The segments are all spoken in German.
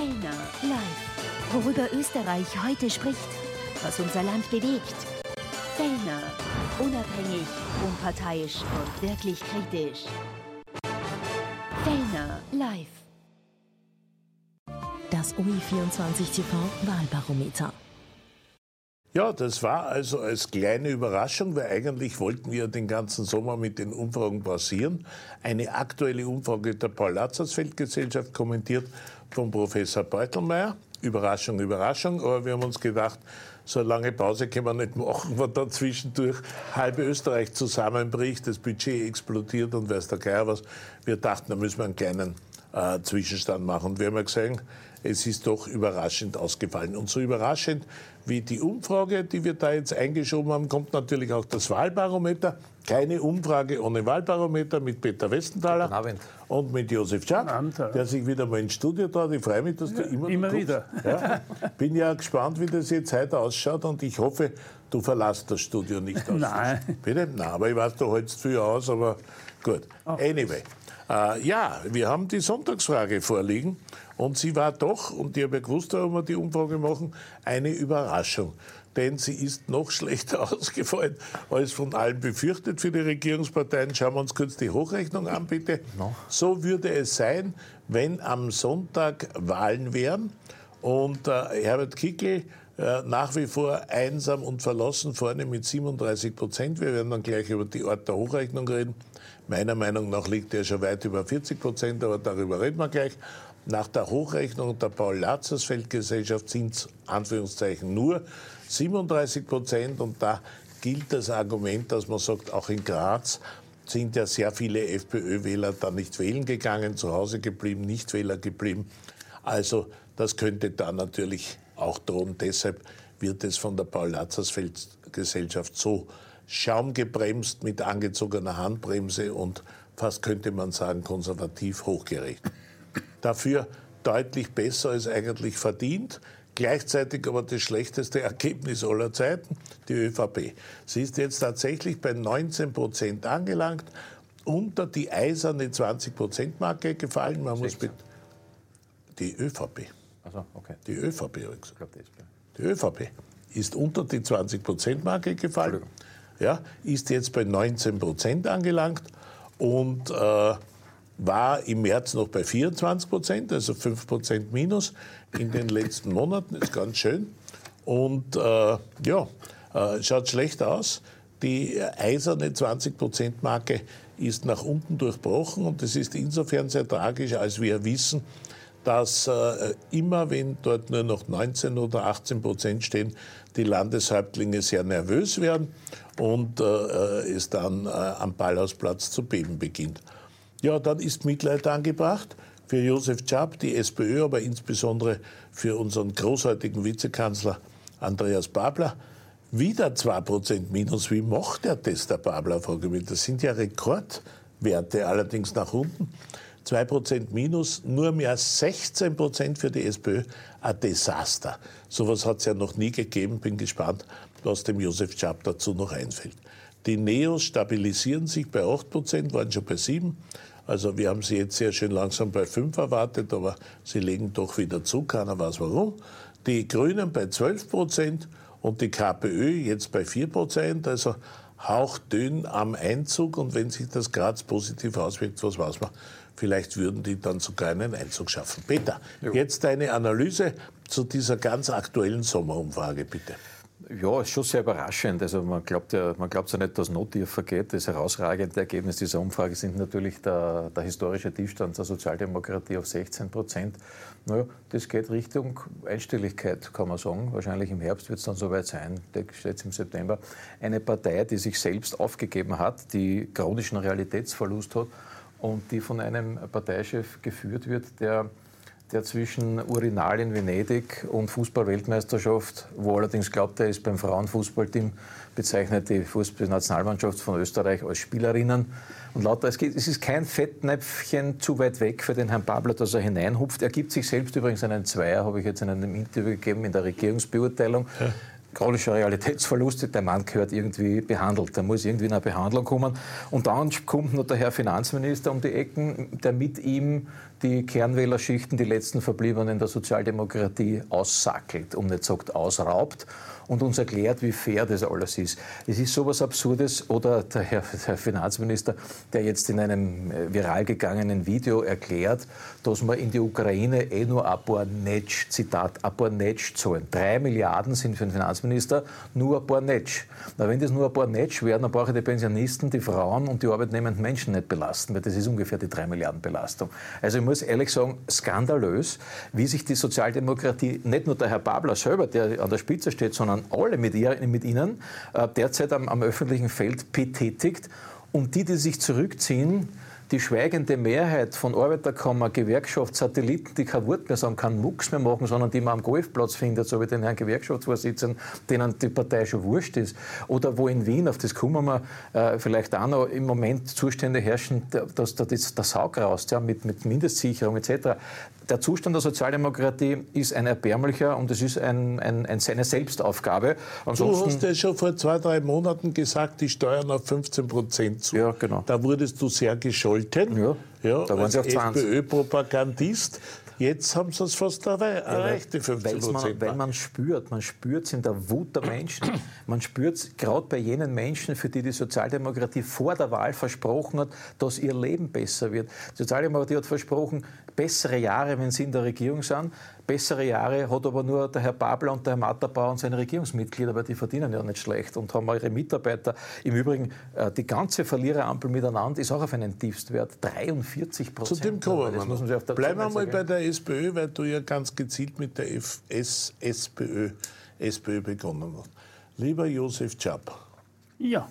Fellner live. Worüber Österreich heute spricht, was unser Land bewegt. Fellner, unabhängig, unparteiisch und wirklich kritisch. Fellner live. Das OE24 TV Wahlbarometer. Ja, das war also als kleine Überraschung, weil eigentlich wollten wir den ganzen Sommer mit den Umfragen pausieren. Eine aktuelle Umfrage der Paul-Lazarsfeld-Gesellschaft kommentiert von Professor Beutelmeier. Überraschung, Überraschung, aber wir haben uns gedacht, so eine lange Pause können wir nicht machen, wenn da zwischendurch halb Österreich zusammenbricht, das Budget explodiert und weiß der Geier was. Wir dachten, da müssen wir einen kleinen Zwischenstand machen. Und wir haben ja gesehen, es ist doch überraschend ausgefallen. Und so überraschend wie die Umfrage, die wir da jetzt eingeschoben haben, kommt natürlich auch das Wahlbarometer. Keine Umfrage ohne Wahlbarometer mit Peter Westenthaler und mit Josef Schaap, der sich wieder mal ins Studio traut. Ich freue mich, dass du immer wieder. Ja, bin ja gespannt, wie das jetzt heute ausschaut und ich hoffe, du verlässt das Studio nicht aus. Nein. Bitte? Nein, aber ich weiß, du hältst viel aus, aber gut. Anyway. Ja, wir haben die Sonntagsfrage vorliegen und sie war doch, und ich habe ja gewusst, warum wir die Umfrage machen, eine Überraschung. Denn sie ist noch schlechter ausgefallen als von allen befürchtet für die Regierungsparteien. Schauen wir uns kurz die Hochrechnung an, bitte. No. So würde es sein, wenn am Sonntag Wahlen wären und Herbert Kickl nach wie vor einsam und verlassen vorne mit 37%. Wir werden dann gleich über die Art der Hochrechnung reden. Meiner Meinung nach liegt er schon weit über 40%, aber darüber reden wir gleich. Nach der Hochrechnung der Paul-Lazarsfeld-Gesellschaft sind es, Anführungszeichen, nur 37%. Und da gilt das Argument, dass man sagt, auch in Graz sind ja sehr viele FPÖ-Wähler da nicht wählen gegangen, zu Hause geblieben, Nichtwähler geblieben. Also das könnte da natürlich auch drohen. Deshalb wird es von der Paul-Lazarsfeld-Gesellschaft so schaumgebremst mit angezogener Handbremse und fast könnte man sagen konservativ hochgerechnet. Dafür deutlich besser als eigentlich verdient. Gleichzeitig aber das schlechteste Ergebnis aller Zeiten, die ÖVP. Sie ist jetzt tatsächlich bei 19% angelangt, unter die eiserne 20%-Marke gefallen. Man muss die ÖVP. Also, okay. Die ÖVP, habe ich gesagt. Die ÖVP ist unter die 20%-Marke gefallen, ja, ist jetzt bei 19% angelangt und war im März noch bei 24%, also 5% minus in den letzten Monaten, ist ganz schön. Und schaut schlecht aus. Die eiserne 20%-Marke ist nach unten durchbrochen und das ist insofern sehr tragisch, als wir wissen, dass immer, wenn dort nur noch 19 oder 18% stehen, die Landeshäuptlinge sehr nervös werden und es dann am Ballhausplatz zu beben beginnt. Ja, dann ist Mitleid angebracht für Josef Schaap, die SPÖ, aber insbesondere für unseren großartigen Vizekanzler Andreas Babler. Wieder 2% minus. Wie macht er das, der Babler? Frage mich. Das sind ja Rekordwerte, allerdings nach unten. 2% minus, nur mehr 16% für die SPÖ. Ein Desaster. Sowas hat es ja noch nie gegeben. Bin gespannt, was dem Josef Schaap dazu noch einfällt. Die Neos stabilisieren sich bei 8%, waren schon bei 7%. Also wir haben sie jetzt sehr schön langsam bei 5 erwartet, aber sie legen doch wieder zu, keiner weiß warum. Die Grünen bei 12% und die KPÖ jetzt bei 4%, also hauchdünn am Einzug. Und wenn sich das Graz positiv auswirkt, was weiß man, vielleicht würden die dann sogar einen Einzug schaffen. Peter, jetzt deine Analyse zu dieser ganz aktuellen Sommerumfrage, bitte. Ja, ist schon sehr überraschend. Also man glaubt ja nicht, dass Nottief vergeht. Das herausragende Ergebnis dieser Umfrage sind natürlich der historische Tiefstand der Sozialdemokratie auf 16%. Naja, das geht Richtung Einstelligkeit, kann man sagen. Wahrscheinlich im Herbst wird es dann soweit sein, jetzt im September. Eine Partei, die sich selbst aufgegeben hat, die chronischen Realitätsverlust hat und die von einem Parteichef geführt wird, der zwischen Urinal in Venedig und Fußball-Weltmeisterschaft, wo allerdings glaubt, er ist beim Frauenfußballteam, bezeichnet die Fußballnationalmannschaft von Österreich als Spielerinnen. Und lauter, es ist kein Fettnäpfchen zu weit weg für den Herrn Babler, dass er hineinhupft. Er gibt sich selbst übrigens einen Zweier, habe ich jetzt in einem Interview gegeben, in der Regierungsbeurteilung. Ja. Chronischer Realitätsverlust, der Mann gehört irgendwie behandelt. Da muss irgendwie in eine Behandlung kommen. Und dann kommt noch der Herr Finanzminister um die Ecken, der mit ihm die Kernwählerschichten, die letzten Verbliebenen der Sozialdemokratie aussackelt, um nicht sagt ausraubt und uns erklärt, wie fair das alles ist. Es ist sowas Absurdes. Oder der Herr Finanzminister, der jetzt in einem viral gegangenen Video erklärt, dass man in die Ukraine nur ein paar Netsch, Zitat, ein paar Netsch zahlen. 3 Milliarden sind für den Finanzminister nur ein paar Netsch. Na, wenn das nur ein paar Netsch wären, dann brauche ich die Pensionisten, die Frauen und die arbeitnehmenden Menschen nicht belasten, weil das ist ungefähr die 3 Milliarden Belastung. Also ich muss ehrlich sagen, skandalös, wie sich die Sozialdemokratie, nicht nur der Herr Babler selber, der an der Spitze steht, sondern alle mit ihnen derzeit am öffentlichen Feld betätigt. Und die sich zurückziehen, die schweigende Mehrheit von Arbeiterkammer, Gewerkschaft, Satelliten, die kein Wort mehr sagen, keinen Mucks mehr machen, sondern die man am Golfplatz findet, so wie den Herrn Gewerkschaftsvorsitzenden, denen die Partei schon wurscht ist. Oder wo in Wien, auf das kommen wir vielleicht auch noch, im Moment Zustände herrschen, dass da der Saug raus, ja, mit Mindestsicherung etc. Der Zustand der Sozialdemokratie ist ein erbärmlicher und es ist eine Selbstaufgabe. Ansonsten, du hast ja schon vor 2-3 Monaten gesagt, die Steuern auf 15% zu. Ja, genau. Da wurdest du sehr gescholten. Ja, da waren sie auf 20. FPÖ-Propagandist. Jetzt haben sie es fast erreicht, die 15%. Weil man spürt es in der Wut der Menschen. Man spürt es gerade bei jenen Menschen, für die die Sozialdemokratie vor der Wahl versprochen hat, dass ihr Leben besser wird. Die Sozialdemokratie hat versprochen, bessere Jahre, wenn sie in der Regierung sind. Bessere Jahre hat aber nur der Herr Babler und der Herr Matterbauer und seine Regierungsmitglieder, aber die verdienen ja nicht schlecht und haben ihre Mitarbeiter. Im Übrigen, die ganze Verliererampel miteinander ist auch auf einen Tiefstwert, 43%. Zu dem kommen wir. Bleiben wir mal bei der SPÖ, weil du ja ganz gezielt mit der SPÖ begonnen hast. Lieber Josef Czap. Ja.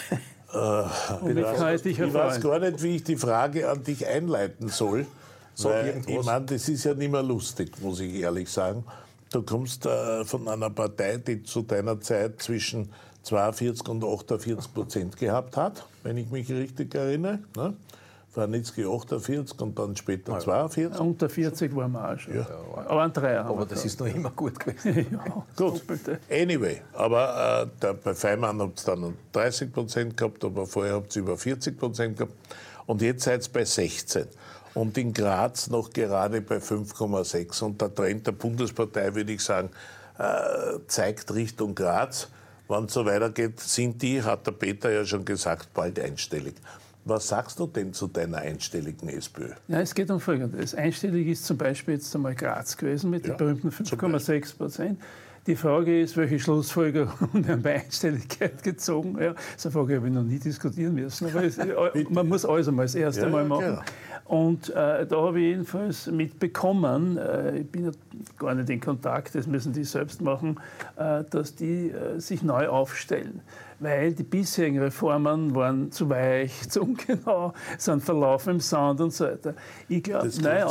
Ich weiß gar nicht, wie ich die Frage an dich einleiten soll. Weil, ich meine, das ist ja nicht mehr lustig, muss ich ehrlich sagen. Du kommst von einer Partei, die zu deiner Zeit zwischen 42 und 48% gehabt hat, wenn ich mich richtig erinnere. Ne? Warnitzky 48 und dann später 42. Unter 40 waren wir auch schon. Ja. Aber ein Dreier. Aber das ist noch immer gut gewesen. Ja, gut. Anyway, aber bei Feimann habt ihr dann 30% gehabt, aber vorher habt ihr über 40% gehabt. Und jetzt seid ihr bei 16. Und in Graz noch gerade bei 5,6. Und der Trend der Bundespartei, würde ich sagen, zeigt Richtung Graz. Wenn es so weitergeht, sind die, hat der Peter ja schon gesagt, bald einstellig. Was sagst du denn zu deiner einstelligen SPÖ? Ja, es geht um Folgendes. Einstellig ist zum Beispiel jetzt einmal Graz gewesen mit den berühmten 5,6%. Die Frage ist, welche Schlussfolgerungen haben bei Einstelligkeit gezogen? Ja, so eine Frage habe ich noch nie diskutieren müssen. Aber man muss alles einmal das erste Mal machen. Genau. Und da habe ich jedenfalls mitbekommen, ich bin ja gar nicht in Kontakt, das müssen die selbst machen, dass die sich neu aufstellen. Weil die bisherigen Reformen waren zu weich, zu ungenau, sind verlaufen im Sand und so weiter. Ich glaube,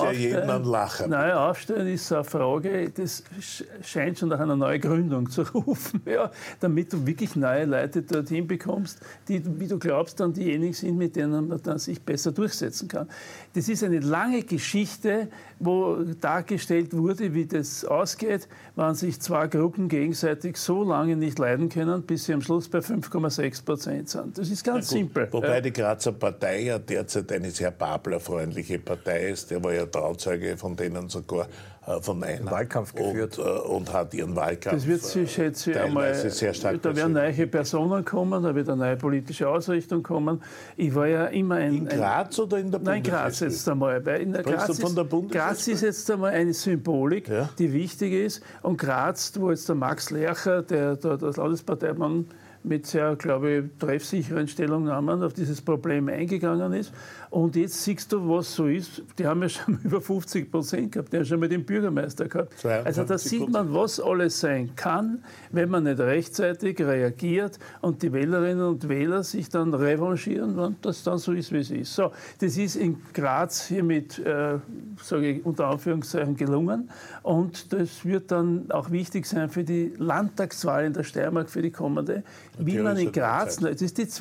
neu aufstellen ist so eine Frage, das scheint schon nach einer Neugründung zu rufen, ja, damit du wirklich neue Leute dorthin bekommst, die, wie du glaubst, dann diejenigen sind, mit denen man dann sich besser durchsetzen kann. Das ist eine lange Geschichte, wo dargestellt wurde, wie das ausgeht, wenn sich zwei Gruppen gegenseitig so lange nicht leiden können, bis sie am Schluss bei 5,6% sind. Das ist ganz simpel. Wobei die Grazer Partei ja derzeit eine sehr Babler-freundliche Partei ist. Der war ja Trauzeuge von denen sogar von einem Wahlkampf geführt und hat ihren Wahlkampf. Das wird sich, schätze ich, einmal. Da werden neue Personen kommen, da wird eine neue politische Ausrichtung kommen. Ich war ja immer in Graz oder in der Bundesrepublik? Nein, in Graz jetzt einmal. Weil in der Graz ist jetzt einmal eine Symbolik, die wichtig ist. Und Graz, wo jetzt der Max Lercher, der Landesparteimann, mit sehr, glaube ich, treffsicheren Stellungnahmen auf dieses Problem eingegangen ist. Und jetzt siehst du, was so ist. Die haben ja schon über 50% gehabt, die haben schon mal den Bürgermeister gehabt. Also da sieht man, was alles sein kann, wenn man nicht rechtzeitig reagiert und die Wählerinnen und Wähler sich dann revanchieren, wenn das dann so ist, wie es ist. So, das ist in Graz hiermit, sage ich unter Anführungszeichen, gelungen. Und das wird dann auch wichtig sein für die Landtagswahl in der Steiermark, für die kommende. Wie man in Graz, das ist die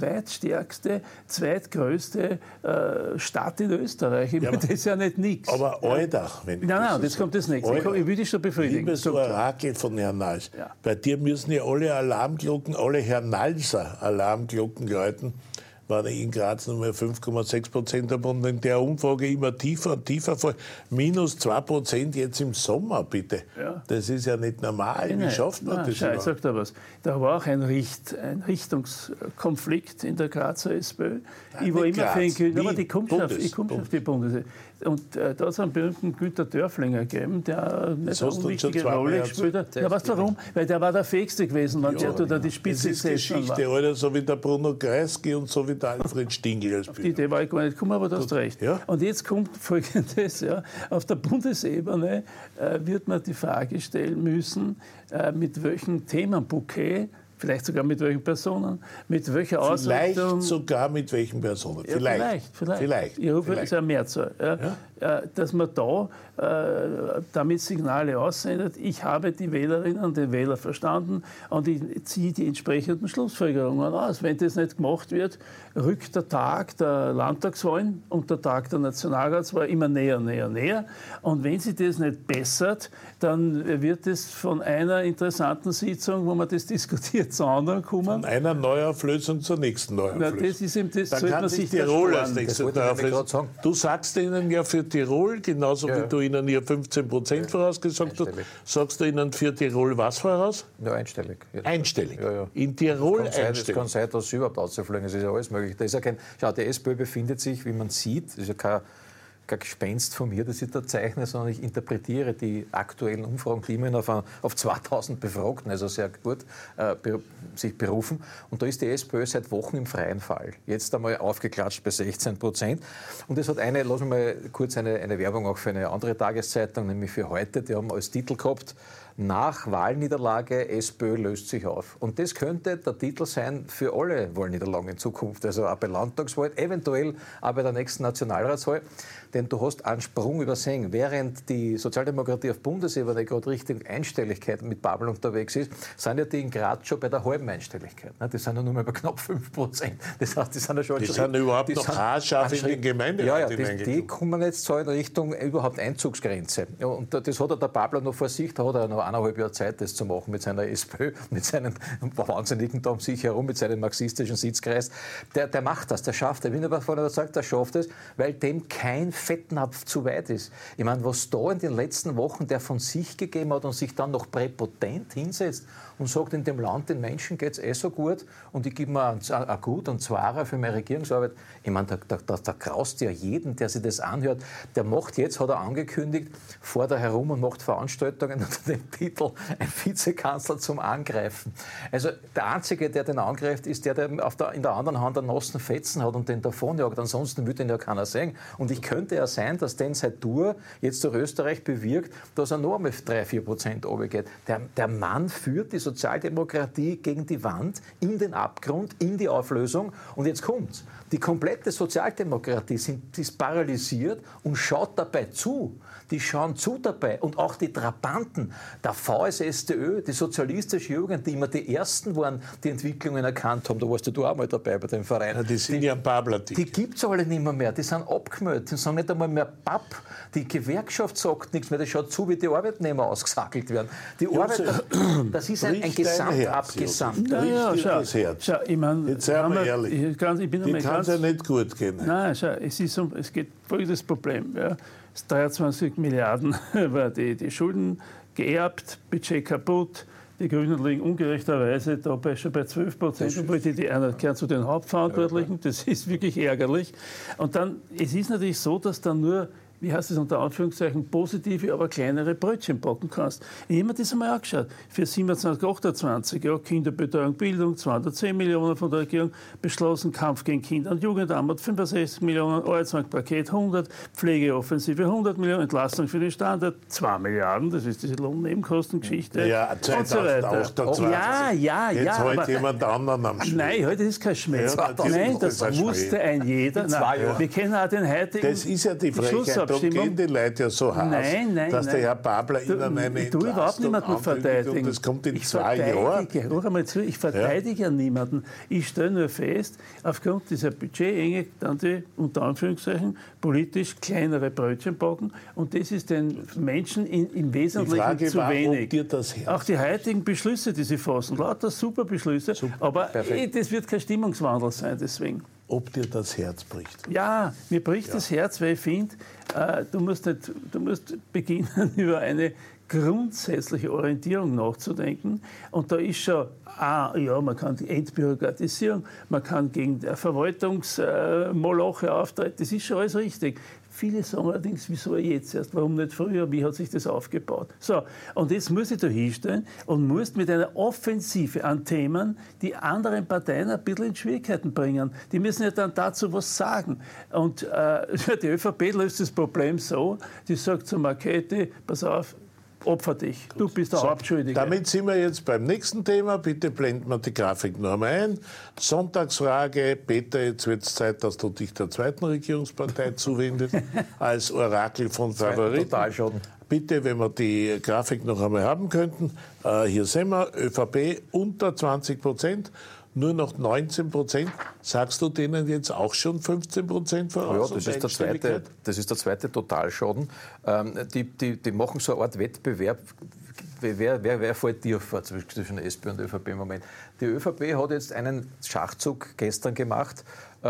zweitgrößte Stadt in Österreich. Ich meine, das ist ja nicht nichts. Aber Eudach, wenn ich Nein, jetzt kommt das nächste. Ich will dich schon befriedigen. Liebes Orakel von Herrn Nals, bei dir müssen ja alle Alarmglocken, alle Herrn Nalser Alarmglocken läuten, war in Graz nur mehr 5,6% habe und in der Umfrage immer tiefer und tiefer fall. Minus 2% jetzt im Sommer, bitte. Ja. Das ist ja nicht normal. Wie schafft man das? Ich sag da was. Da war auch ein Richtungskonflikt in der Grazer SPÖ. Ich war immer für den aber ich komme auf die Bundeswehr. Und da hat es einen berühmten Günter Dörflinger gegeben, der eine unwichtige Rolle gespielt hat. Ja, weißt du warum? Weil der war der Fähigste gewesen, wenn der da die Spitze gesessen war. Alter, so wie der Bruno Kreisky und so wie der Alfred Stingl. Auf die Idee war ich gar nicht gekommen, aber du hast recht. Ja? Und jetzt kommt Folgendes. Ja. Auf der Bundesebene wird man die Frage stellen müssen, mit welchem Themenbouquet, vielleicht sogar mit welchen Personen, mit welcher Ausrichtung. Vielleicht sogar mit welchen Personen. Ja, vielleicht. Ich hoffe, es ist eine Mehrzahl. Dass man da damit Signale aussendet, ich habe die Wählerinnen und den Wähler verstanden und ich ziehe die entsprechenden Schlussfolgerungen aus. Wenn das nicht gemacht wird, rückt der Tag der Landtagswahlen und der Tag der Nationalratswahl immer näher. Und wenn sich das nicht bessert, dann wird es von einer interessanten Sitzung, wo man das diskutiert, zur anderen kommen. Von einer Neuauflösung zur nächsten Neuauflösung. Das ist eben das, dann kann sich Tirol als nächstes Neuauflösung. Du sagst ihnen ja für Tirol, genauso wie du ihnen hier 15% vorausgesagt hast, sagst du ihnen für Tirol was voraus? Ja, einstellig. Einstellig? Ja. In Tirol einstellig? Es kann sein, dass sie überhaupt auszufliegen, es ist ja alles möglich. Da ist ja schau, die SPÖ befindet sich, wie man sieht, das ist ja kein Gespenst von mir, das ich da zeichne, sondern ich interpretiere die aktuellen Umfragen, die immerhin auf 2000 Befragten, also sehr gut, sich berufen. Und da ist die SPÖ seit Wochen im freien Fall. Jetzt einmal aufgeklatscht bei 16%. Und es hat lass mich mal kurz eine Werbung auch für eine andere Tageszeitung, nämlich für heute, die haben als Titel gehabt, nach Wahlniederlage, SPÖ löst sich auf. Und das könnte der Titel sein für alle Wahlniederlagen in Zukunft. Also auch bei Landtagswahl, eventuell auch bei der nächsten Nationalratswahl. Denn du hast einen Sprung übersehen. Während die Sozialdemokratie auf Bundesebene gerade Richtung Einstelligkeit mit Babel unterwegs ist, sind ja die in Graz schon bei der halben Einstelligkeit. Die sind ja nur mal bei knapp 5%. Das heißt, die sind ja schon... Die sind überhaupt noch haarscharf in den Gemeinderat. Die kommen jetzt so in Richtung überhaupt Einzugsgrenze. Und das hat der Babler noch vor sich, da hat er noch 1,5 Jahre Zeit, das zu machen mit seiner SPÖ, mit seinen Wahnsinnigen da um sich herum, mit seinem marxistischen Sitzkreis. Der macht das, der schafft das. Ich bin davon überzeugt, der schafft es, weil dem kein Fettnapf zu weit ist. Ich meine, was da in den letzten Wochen der von sich gegeben hat und sich dann noch präpotent hinsetzt und sagt, in dem Land den Menschen geht es so gut und ich gebe mir ein Gut und Zwarer für meine Regierungsarbeit. Ich meine, da graust ja jeden, der sich das anhört. Der macht jetzt, hat er angekündigt, fährt er herum und macht Veranstaltungen unter dem Titel ein Vizekanzler zum Angreifen. Also der Einzige, der den angreift, ist der in der anderen Hand einen nassen Fetzen hat und den davonjagt. Ansonsten würde ihn ja keiner sehen. Und ich könnte ja sein, dass den seit Tour jetzt durch Österreich bewirkt, dass er noch einmal 3-4% runtergeht. Der Mann führt die Sozialdemokratie gegen die Wand, in den Abgrund, in die Auflösung. Und jetzt kommt's. Die komplette Sozialdemokratie ist paralysiert und schaut dabei zu. Die schauen zu dabei. Und auch die Trabanten, der VSSDÖ, die sozialistische Jugend, die immer die Ersten waren, die Entwicklungen erkannt haben. Da warst du auch mal dabei bei dem Verein. Ja, die sind ja Babler-Tick. Die gibt es alle nicht mehr. Die sind abgemüht. Die sagen nicht einmal mehr Papp. Die Gewerkschaft sagt nichts mehr. Die schaut zu, wie die Arbeitnehmer ausgesackelt werden. Die Arbeiter, das ist ein Gesamtabgesamt. Schau, ich meine, jetzt seien wir ehrlich. Die kann es ja nicht gut gehen. Nein, schau, es geht folgendes Problem. Ja. 23 Milliarden war die Schulden geerbt, Budget kaputt. Die Grünen liegen ungerechterweise dabei schon bei 12%, obwohl die einer gehört zu den Hauptverantwortlichen. Das ist wirklich ärgerlich. Und dann, es ist natürlich so, dass dann nur, wie heißt es unter Anführungszeichen, positive, aber kleinere Brötchen backen kannst. Ich habe mir das einmal angeschaut. Für 27, 28, ja, Kinderbetreuung, Bildung, 210 Millionen von der Regierung beschlossen, Kampf gegen Kinder- und Jugendarmut, 65 Millionen, Arbeitsmarktpaket 100, Pflegeoffensive 100 Millionen, Entlastung für den Standard 2 Milliarden, das ist diese Lohnnebenkostengeschichte. Ja, 2028. Ja. Jetzt hält jemand anderen am Schmäh. Nein, heute ist kein Schmäh. Nein, das wusste ein jeder. Wir kennen auch den heutigen Das ist ja die Frechheit. Da gehen die Leute ja so hart, dass der Herr Babler ihnen eine Entlastung anbietet und das kommt in 2 Jahren. Ich verteidige ja niemanden. Ich stelle nur fest, aufgrund dieser Budgetenge dann die, unter Anführungszeichen, politisch kleinere Brötchen backen und das ist den Menschen im Wesentlichen Frage zu war, wenig. Dir das auch die heutigen Beschlüsse, die sie fassen, lauter super Beschlüsse, aber das wird kein Stimmungswandel sein deswegen. ob dir das Herz bricht. Ja, mir bricht das Herz, weil ich finde, du musst beginnen, über eine grundsätzliche Orientierung nachzudenken. Und da ist schon, man kann die Entbürokratisierung, man kann gegen Verwaltungsmoloche auftreten, das ist schon alles richtig. Viele sagen allerdings, wieso jetzt erst, warum nicht früher, wie hat sich das aufgebaut? So, und jetzt muss ich da hinstellen und muss mit einer Offensive an Themen die anderen Parteien ein bisschen in Schwierigkeiten bringen. Die müssen ja dann dazu was sagen. Und die ÖVP löst das Problem so, die sagt zu Marchetti, pass auf, opfer dich, du bist der Hauptschuldige. Damit sind wir jetzt beim nächsten Thema. Bitte blenden wir die Grafik noch einmal ein. Sonntagsfrage. Peter, jetzt wird es Zeit, dass du dich der zweiten Regierungspartei zuwendest, als Orakel von Favoriten. Totalschaden. Bitte, wenn wir die Grafik noch einmal haben könnten. Hier sehen wir, ÖVP unter 20%. Nur noch 19%. Sagst du denen jetzt auch schon 15% voraus? Ja, das ist der zweite Totalschaden. Die machen so eine Art Wettbewerb. Wer fällt dir vor zwischen SPÖ und ÖVP im Moment? Die ÖVP hat jetzt einen Schachzug gestern gemacht,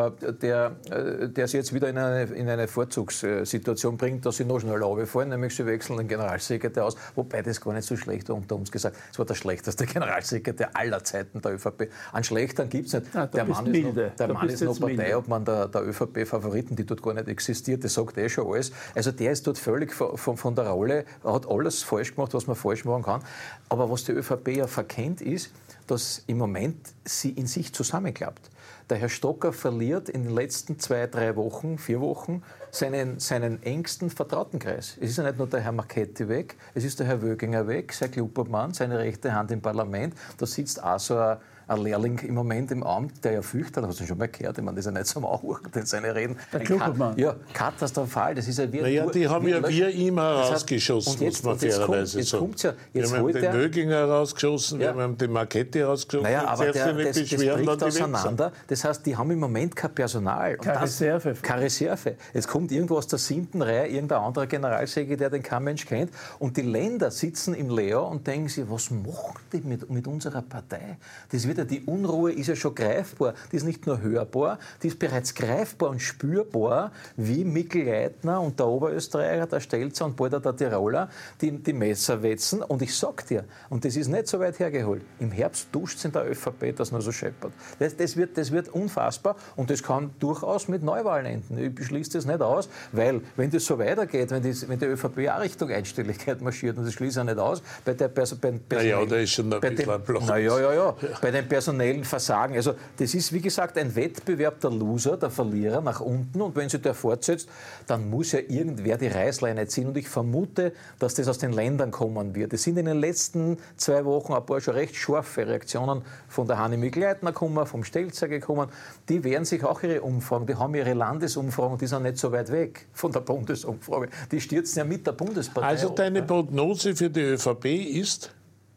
der sie jetzt wieder in eine Vorzugssituation bringt, dass sie noch schneller runterfallen, nämlich sie wechseln den Generalsekretär aus, wobei das gar nicht so schlecht war, unter uns gesagt. Es war der schlechteste Generalsekretär aller Zeiten der ÖVP. Einen schlechteren gibt es nicht. Der Mann ist noch Parteiobmann der ÖVP-Favoriten, die dort gar nicht existiert, das sagt schon alles. Also der ist dort völlig von der Rolle, hat alles falsch gemacht, was man falsch machen kann. Aber was die ÖVP ja verkennt ist, dass im Moment sie in sich zusammenklappt. Der Herr Stocker verliert in den letzten 4 Wochen seinen engsten Vertrautenkreis. Es ist ja nicht nur der Herr Marchetti weg, es ist der Herr Wöginger weg, sein Kluppermann, seine rechte Hand im Parlament. Da sitzt auch so ein Lehrling im Moment im Amt, der ja fürchtet, hast du schon mal gehört, ich meine, das ist ja nicht so mauchen, denn seine Reden. Der Kluppermann. Ja, katastrophal. Das ist ja die haben ja wir immer rausgeschossen, muss man fairerweise sagen. Wir haben den Wöginger rausgeschossen, wir haben den Marchetti rausgeschossen. Naja, aber das bricht auseinander. Das heißt, die haben im Moment kein Personal. Keine Reserve. Jetzt kommt irgendwo aus der 7. Reihe irgendein anderer Generalsekretär, den kein Mensch kennt. Und die Länder sitzen im Leo und denken sich, was machen die mit unserer Partei? Die Unruhe ist ja schon greifbar. Die ist nicht nur hörbar, die ist bereits greifbar und spürbar, wie Mikl Leitner und der Oberösterreicher, der Stelzer und bald der Tiroler, die Messer wetzen. Und ich sag dir, und das ist nicht so weit hergeholt, im Herbst duscht es in der ÖVP, das nur so scheppert. Das wird unfassbar und das kann durchaus mit Neuwahlen enden. Ich schließe das nicht aus, weil, wenn das so weitergeht, wenn die ÖVP auch Richtung Einstelligkeit marschiert, und das schließe ich nicht aus, bei der da ist schon ein bisschen ein Block. Bei den personellen Versagen. Also das ist, wie gesagt, ein Wettbewerb der Loser, der Verlierer nach unten. Und wenn sich der fortsetzt, dann muss ja irgendwer die Reißleine ziehen. Und ich vermute, dass das aus den Ländern kommen wird. Es sind in den letzten 2 Wochen ein paar schon recht scharfe Reaktionen von der Hanni Mikl-Leitner gekommen, vom Stelzer gekommen. Die werden sich auch ihre Umfragen, die haben ihre Landesumfragen, die sind nicht so weit weg von der Bundesumfrage. Die stürzen ja mit der Bundespartei. Also deine Prognose für die ÖVP ist?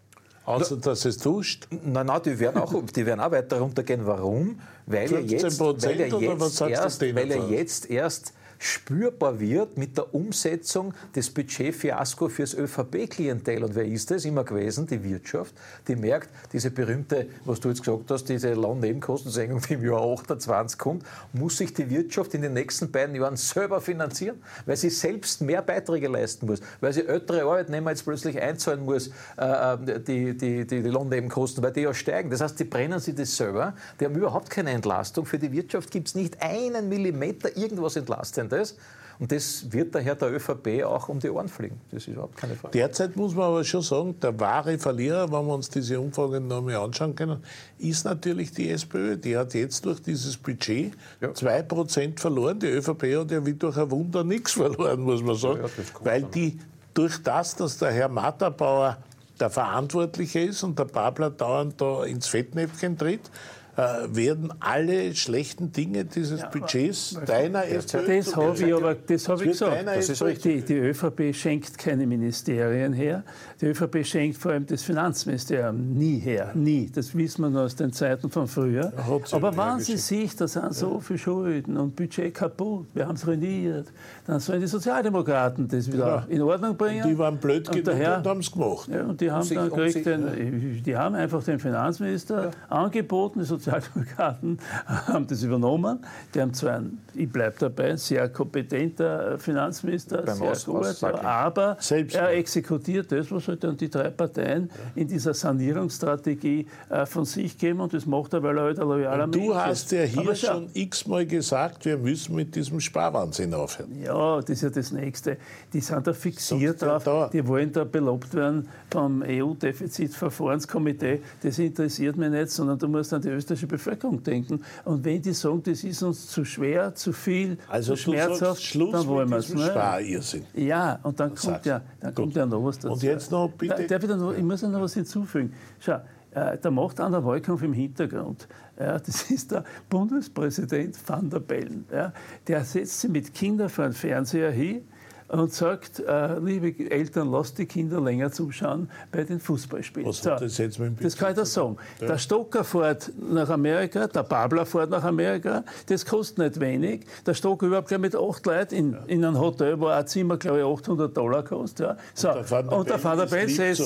Außer dass es duscht? Nein, die werden auch weiter runtergehen. Warum? Weil er jetzt erst spürbar wird mit der Umsetzung des Budgetfiasko fürs ÖVP-Klientel. Und wer ist das immer gewesen? Die Wirtschaft. Die merkt, diese berühmte, was du jetzt gesagt hast, diese Lohnnebenkostensenkung, die im Jahr 28 kommt, muss sich die Wirtschaft in den nächsten beiden Jahren selber finanzieren, weil sie selbst mehr Beiträge leisten muss, weil sie ältere Arbeitnehmer jetzt plötzlich einzahlen muss, die Lohnnebenkosten, weil die ja steigen. Das heißt, die brennen sich das selber, die haben überhaupt keine Entlastung. Für die Wirtschaft gibt es nicht einen Millimeter irgendwas Entlastendes. Und das wird daher der ÖVP auch um die Ohren fliegen. Das ist überhaupt keine Frage. Derzeit muss man aber schon sagen, der wahre Verlierer, wenn wir uns diese Umfragen noch mal anschauen können, ist natürlich die SPÖ. Die hat jetzt durch dieses Budget 2% verloren. Die ÖVP hat ja wie durch ein Wunder nichts verloren, muss man sagen. Weil die durch das, dass der Herr Matterbauer der Verantwortliche ist und der Babler dauernd da ins Fettnäpfchen tritt, werden alle schlechten Dinge dieses Budgets deiner SPÖ... Das habe ich gesagt. Das ist richtig. Die ÖVP schenkt keine Ministerien her. Die ÖVP schenkt vor allem das Finanzministerium nie her. Nie. Das wissen wir noch aus den Zeiten von früher. Aber wenn Sie sich, da sind so viele Schulden und Budget kaputt, wir haben es ruiniert, dann sollen die Sozialdemokraten das wieder in Ordnung bringen. Die waren blöd genug und haben es gemacht. Ja, und die haben dann die haben einfach den Finanzminister angeboten, die Sozialdemokraten haben das übernommen. Die haben zwar ich bleibe dabei, sehr kompetenter Finanzminister, sehr gut, aber er exekutiert das, was halt dann die drei Parteien in dieser Sanierungsstrategie von sich geben, und das macht er, weil er halt ein loyaler Mensch ist. Du hast ja hier schon x-mal gesagt, wir müssen mit diesem Sparwahnsinn aufhören. Ja, das ist ja das Nächste. Die sind da fixiert drauf, die wollen da belobt werden vom EU-Defizitverfahrenskomitee. Das interessiert mich nicht, sondern du musst an die österreichische Bevölkerung denken. Und wenn die sagen, das ist uns zu schwer, zu viel, also zu schmerzhaft, dann wollen wir es. Sparirrsinn. Ja, und dann kommt ja noch was dazu. Und jetzt noch bitte. Ich muss ja noch was hinzufügen. Schau, da macht einer Wahlkampf im Hintergrund. Ja, das ist der Bundespräsident Van der Bellen. Ja, der setzt sich mit Kindern vor den Fernseher hin und sagt, liebe Eltern, lasst die Kinder länger zuschauen bei den Fußballspielen. Was hat das jetzt mit dem Das kann ich dir sagen. Ja. Der Stocker fährt nach Amerika, der Babler fährt nach Amerika, das kostet nicht wenig. Der Stocker überhaupt gleich mit 8 Leuten in einem Hotel, wo ein Zimmer, glaube ich, $800 kostet. Ja. So. Und der Van der Bellen setzt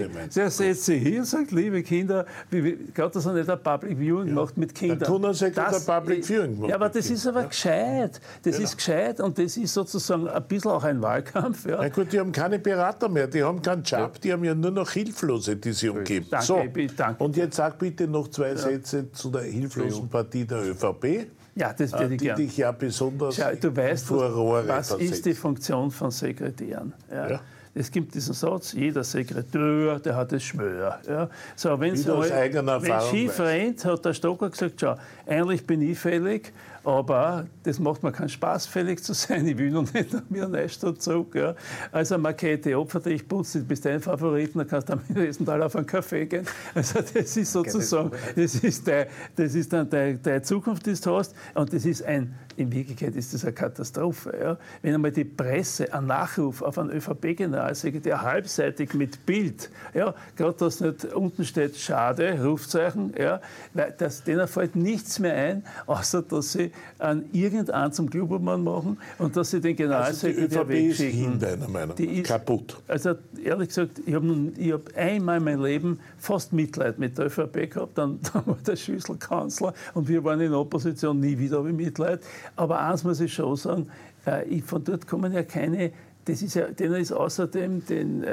sich hin und sagt, liebe Kinder, gerade dass er nicht ein Public Viewing macht mit Kindern. Der Kunner sagt, ein Public Viewing macht. Ja, aber das ist aber gescheit. Das ist gescheit, und das ist sozusagen ein bisschen auch ein Wahlkampf. Ja. Na gut, die haben keine Berater mehr, die haben keinen Job, die haben ja nur noch Hilflose, die sie umgeben. Danke. Und jetzt sag bitte noch 2 Sätze zu der hilflosen Partie der ÖVP. Ja, das würde ich gerne. Die dich ja besonders du weißt, Furore was versetzt. ist die Funktion von Sekretären? Ja. Es gibt diesen Satz, jeder Sekretär, der hat das Schwör. Ja. So, wenn schief rennt, hat der Stocker gesagt, schau, eigentlich bin ich fällig, aber das macht mir keinen Spaß, fällig zu sein. Ich will noch nicht nach mir Neustadt zurück. Ja. Also Markete, Opfer, ich putze, du bist dein Favorit, dann kannst du am nächsten Tag auf einen Kaffee gehen. Also das ist sozusagen, das ist dann deine Zukunft, die du hast. Und das ist in Wirklichkeit ist das eine Katastrophe. Ja. Wenn einmal die Presse einen Nachruf auf einen ÖVP-Generalsekretär halbseitig mit Bild, ja, gerade dass nicht unten steht, schade, Rufzeichen, ja, weil denen fällt nichts mehr ein, außer dass sie an irgendeinen zum Klubobmann machen und dass sie den Generalsekretär wegschicken. Deiner Meinung nach kaputt. Also ehrlich gesagt, ich habe einmal in meinem Leben fast Mitleid mit der ÖVP gehabt, dann war der Schüssel Kanzler und wir waren in Opposition, nie wieder habe ich Mitleid. Aber eins muss ich schon sagen, von dort kommen ja keine, denen ist außerdem den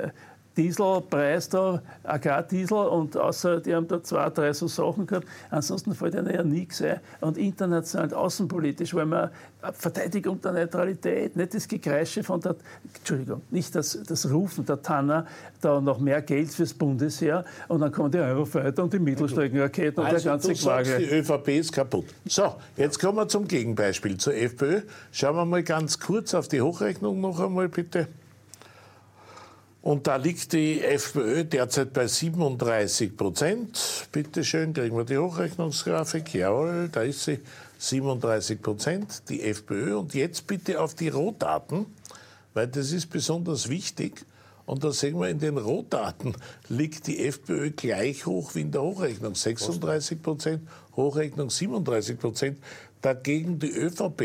Dieselpreis da, Agrardiesel, und außer die haben da 2, 3 so Sachen gehabt, ansonsten fällt ihnen ja nichts ein. Und international und außenpolitisch, weil man Verteidigung der Neutralität, nicht das Gekreische von der, Entschuldigung, nicht das Rufen der Tanner, da noch mehr Geld fürs Bundesheer, und dann kommen die Eurofighter und die Mittelstreckenraketen und der ganze Quagel. Sagst, die ÖVP ist kaputt. So, jetzt kommen wir zum Gegenbeispiel, zur FPÖ. Schauen wir mal ganz kurz auf die Hochrechnung noch einmal, bitte. Und da liegt die FPÖ derzeit bei 37%. Bitte schön, kriegen wir die Hochrechnungsgrafik. Jawohl, da ist sie, 37%, die FPÖ. Und jetzt bitte auf die Rohdaten, weil das ist besonders wichtig. Und da sehen wir, in den Rohdaten liegt die FPÖ gleich hoch wie in der Hochrechnung. 36%, Hochrechnung 37%. Dagegen die ÖVP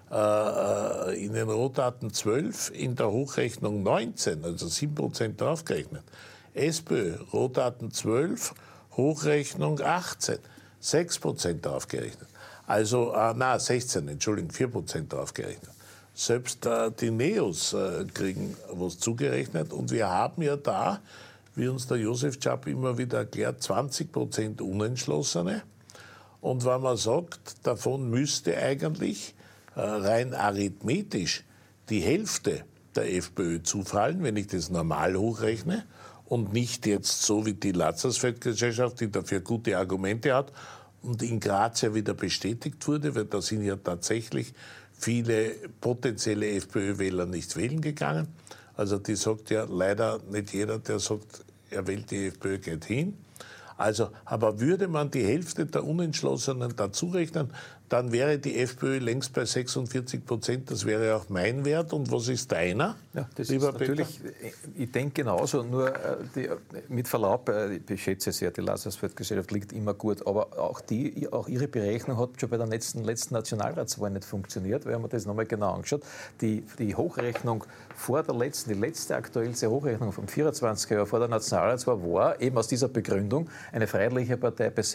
in den Rohdaten 12, in der Hochrechnung 19, also 7% draufgerechnet. SPÖ, Rohdaten 12, Hochrechnung 18, 6% draufgerechnet. Also, 16, Entschuldigung, 4% draufgerechnet. Selbst die Neos kriegen was zugerechnet. Und wir haben ja da, wie uns der Josef Czap immer wieder erklärt, 20% Unentschlossene. Und wenn man sagt, davon müsste eigentlich rein arithmetisch die Hälfte der FPÖ zufallen, wenn ich das normal hochrechne und nicht jetzt so wie die Lazarsfeld-Gesellschaft, die dafür gute Argumente hat und in Graz ja wieder bestätigt wurde, weil da sind ja tatsächlich viele potenzielle FPÖ-Wähler nicht wählen gegangen. Also die sagt ja leider nicht jeder, der sagt, er wählt die FPÖ, geht hin. Also, aber würde man die Hälfte der Unentschlossenen dazu rechnen, dann wäre die FPÖ längst bei 46%. Das wäre auch mein Wert. Und was ist deiner, ja, das lieber ist natürlich, Peter? Ich denke genauso, nur mit Verlaub, ich schätze sehr, die Lazarsfeld-Gesellschaft liegt immer gut, aber auch ihre Berechnung hat schon bei der letzten Nationalratswahl nicht funktioniert. Wir haben das nochmal genau angeschaut. Die Hochrechnung vor der die letzte aktuellste Hochrechnung vom 24er Jahr vor der Nationalratswahl war eben aus dieser Begründung eine Freiheitliche Partei bei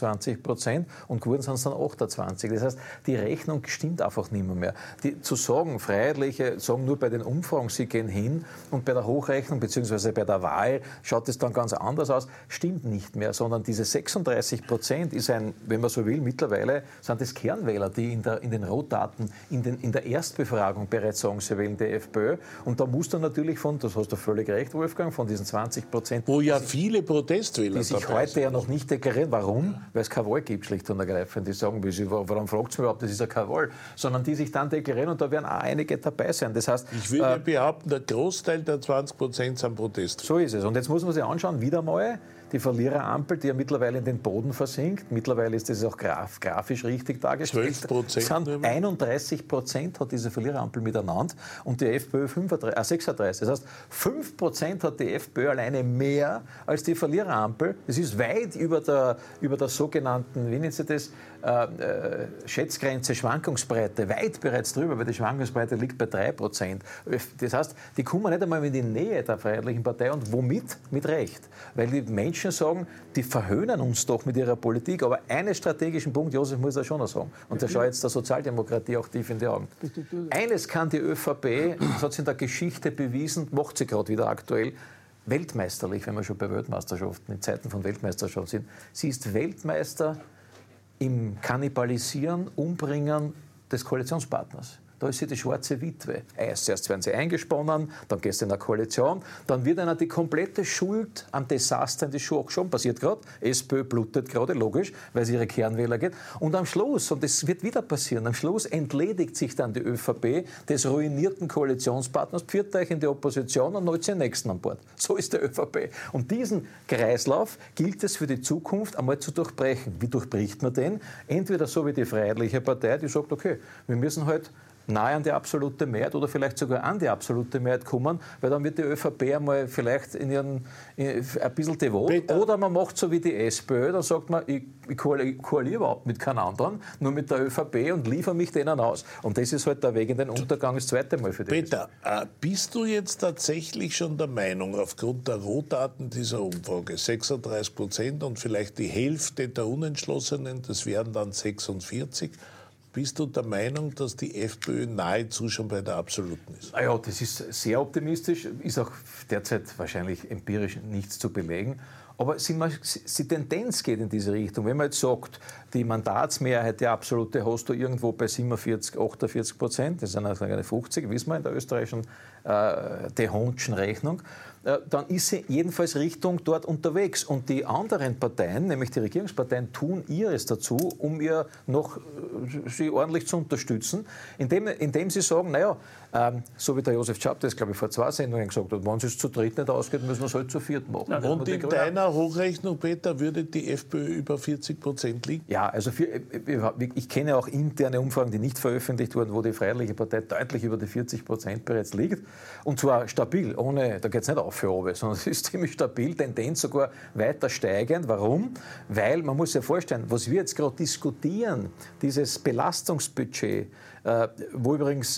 26% und geworden sind es dann 28%. Das heißt, die Rechnung stimmt einfach nicht mehr. Zu sagen, Freiheitliche sagen nur bei den Umfragen, sie gehen hin und bei der Hochrechnung bzw. bei der Wahl schaut es dann ganz anders aus, stimmt nicht mehr, sondern diese 36% ist wenn man so will, mittlerweile sind das Kernwähler, die in den Rohdaten, in der Erstbefragung bereits sagen, sie wählen die FPÖ. Und da muss dann natürlich das hast du völlig recht, Wolfgang, von diesen 20%, wo ja viele Protestwähler die sich heute ja noch nicht deklarieren. Warum? Weil es keine Wahl gibt, schlicht und ergreifend. Die sagen, warum fragt es mich überhaupt, das ist ja keine Wahl. Sondern die sich dann deklarieren und da werden auch einige dabei sein. Das heißt, ich würde behaupten, der Großteil der 20% sind Protestwähler. So ist es. Und jetzt muss man sich anschauen, wieder mal, die Verliererampel, die ja mittlerweile in den Boden versinkt. Mittlerweile ist das auch grafisch richtig dargestellt. 12%. 31% hat diese Verliererampel miteinander und die FPÖ 36. Das heißt, 5% hat die FPÖ alleine mehr als die Verliererampel. Das ist weit über der sogenannten, wie nennt sie das, Schätzgrenze Schwankungsbreite, weit bereits drüber, weil die Schwankungsbreite liegt bei 3%. Das heißt, die kommen nicht einmal in die Nähe der Freiheitlichen Partei und womit? Mit Recht. Weil die Menschen sagen, die verhöhnen uns doch mit ihrer Politik, aber einen strategischen Punkt, Josef muss das schon noch sagen, und der schaut jetzt der Sozialdemokratie auch tief in die Augen. Eines kann die ÖVP, das hat sie in der Geschichte bewiesen, macht sie gerade wieder aktuell, weltmeisterlich, wenn wir schon bei Weltmeisterschaften, in Zeiten von Weltmeisterschaften sind. Sie ist Weltmeister im Kannibalisieren, Umbringen des Koalitionspartners. Da ist sie die schwarze Witwe. Zuerst werden sie eingesponnen, dann gehst du in eine Koalition, dann wird einer die komplette Schuld am Desaster in die Schuhe schon passiert gerade. SPÖ blutet gerade, logisch, weil es ihre Kernwähler geht. Und am Schluss, und das wird wieder passieren, am Schluss entledigt sich dann die ÖVP des ruinierten Koalitionspartners, pfirt euch in die Opposition und holt den nächsten an Bord. So ist die ÖVP. Und diesen Kreislauf gilt es für die Zukunft einmal zu durchbrechen. Wie durchbricht man den? Entweder so wie die Freiheitliche Partei, die sagt, okay, wir müssen halt nahe an die absolute Mehrheit oder vielleicht sogar an die absolute Mehrheit kommen, weil dann wird die ÖVP einmal vielleicht ein bisschen devot. Oder man macht so wie die SPÖ, dann sagt man, ich koaliere überhaupt mit keinem anderen, nur mit der ÖVP und liefere mich denen aus. Und das ist halt der Weg in den Untergang das zweite Mal für die. Peter, bist du jetzt tatsächlich schon der Meinung, aufgrund der Rohdaten dieser Umfrage, 36% und vielleicht die Hälfte der Unentschlossenen, das wären dann 46%, bist du der Meinung, dass die FPÖ nahezu schon bei der Absoluten ist? Ja, das ist sehr optimistisch, ist auch derzeit wahrscheinlich empirisch nichts zu belegen. Aber die Tendenz geht in diese Richtung. Wenn man jetzt sagt, die Mandatsmehrheit, die absolute, hast du irgendwo bei 47, 48%, das sind also eine 50, wissen wir in der österreichischen D'Hondtschen Rechnung, dann ist sie jedenfalls Richtung dort unterwegs. Und die anderen Parteien, nämlich die Regierungsparteien, tun ihres dazu, um ihr noch sie ordentlich zu unterstützen, indem sie sagen, naja, so wie der Josef Schaap das, glaube ich, vor 2 Sendungen gesagt hat, wenn es zu dritt nicht ausgeht, müssen wir es halt zu viert machen. Ja, und in deiner Hochrechnung, Peter, würde die FPÖ über 40% liegen? Ja, also ich kenne auch interne Umfragen, die nicht veröffentlicht wurden, wo die Freiheitliche Partei deutlich über die 40% bereits liegt. Und zwar stabil, da geht es nicht auf für oben, sondern es ist ziemlich stabil, Tendenz sogar weiter steigend. Warum? Weil, man muss sich ja vorstellen, was wir jetzt gerade diskutieren, dieses Belastungsbudget, wo übrigens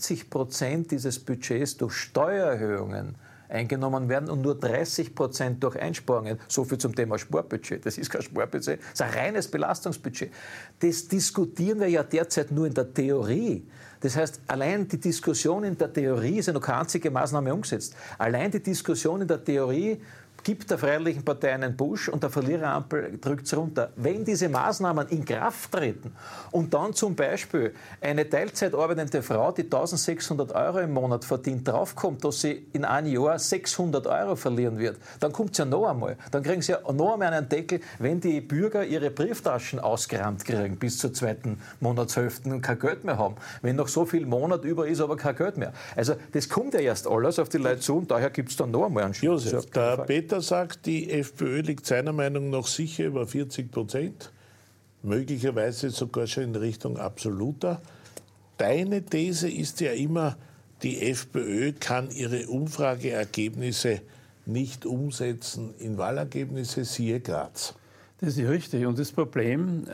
70% dieses Budgets durch Steuererhöhungen eingenommen werden und nur 30% durch Einsparungen. So viel zum Thema Sparbudget. Das ist kein Sparbudget, das ist ein reines Belastungsbudget. Das diskutieren wir ja derzeit nur in der Theorie. Das heißt, allein die Diskussion in der Theorie ist ja noch keine einzige Maßnahme umgesetzt. Allein die Diskussion in der Theorie gibt der Freiheitlichen Partei einen Push und der Verliererampel drückt es runter. Wenn diese Maßnahmen in Kraft treten und dann zum Beispiel eine Teilzeit arbeitende Frau, die 1.600 € im Monat verdient, draufkommt, dass sie in einem Jahr 600 € verlieren wird, dann kommt es ja noch einmal. Dann kriegen sie ja noch einmal einen Deckel, wenn die Bürger ihre Brieftaschen ausgerammt kriegen bis zur 2. Monatshälfte und kein Geld mehr haben. Wenn noch so viel Monat über ist, aber kein Geld mehr. Also das kommt ja erst alles auf die Leute zu und daher gibt es dann noch einmal einen Schluss. Josef, der Peter sagt, die FPÖ liegt seiner Meinung nach sicher über 40%. möglicherweise sogar schon in Richtung absoluter. Deine These ist ja immer, die FPÖ kann ihre Umfrageergebnisse nicht umsetzen in Wahlergebnisse, siehe Graz. Das ist richtig. Und das Problem,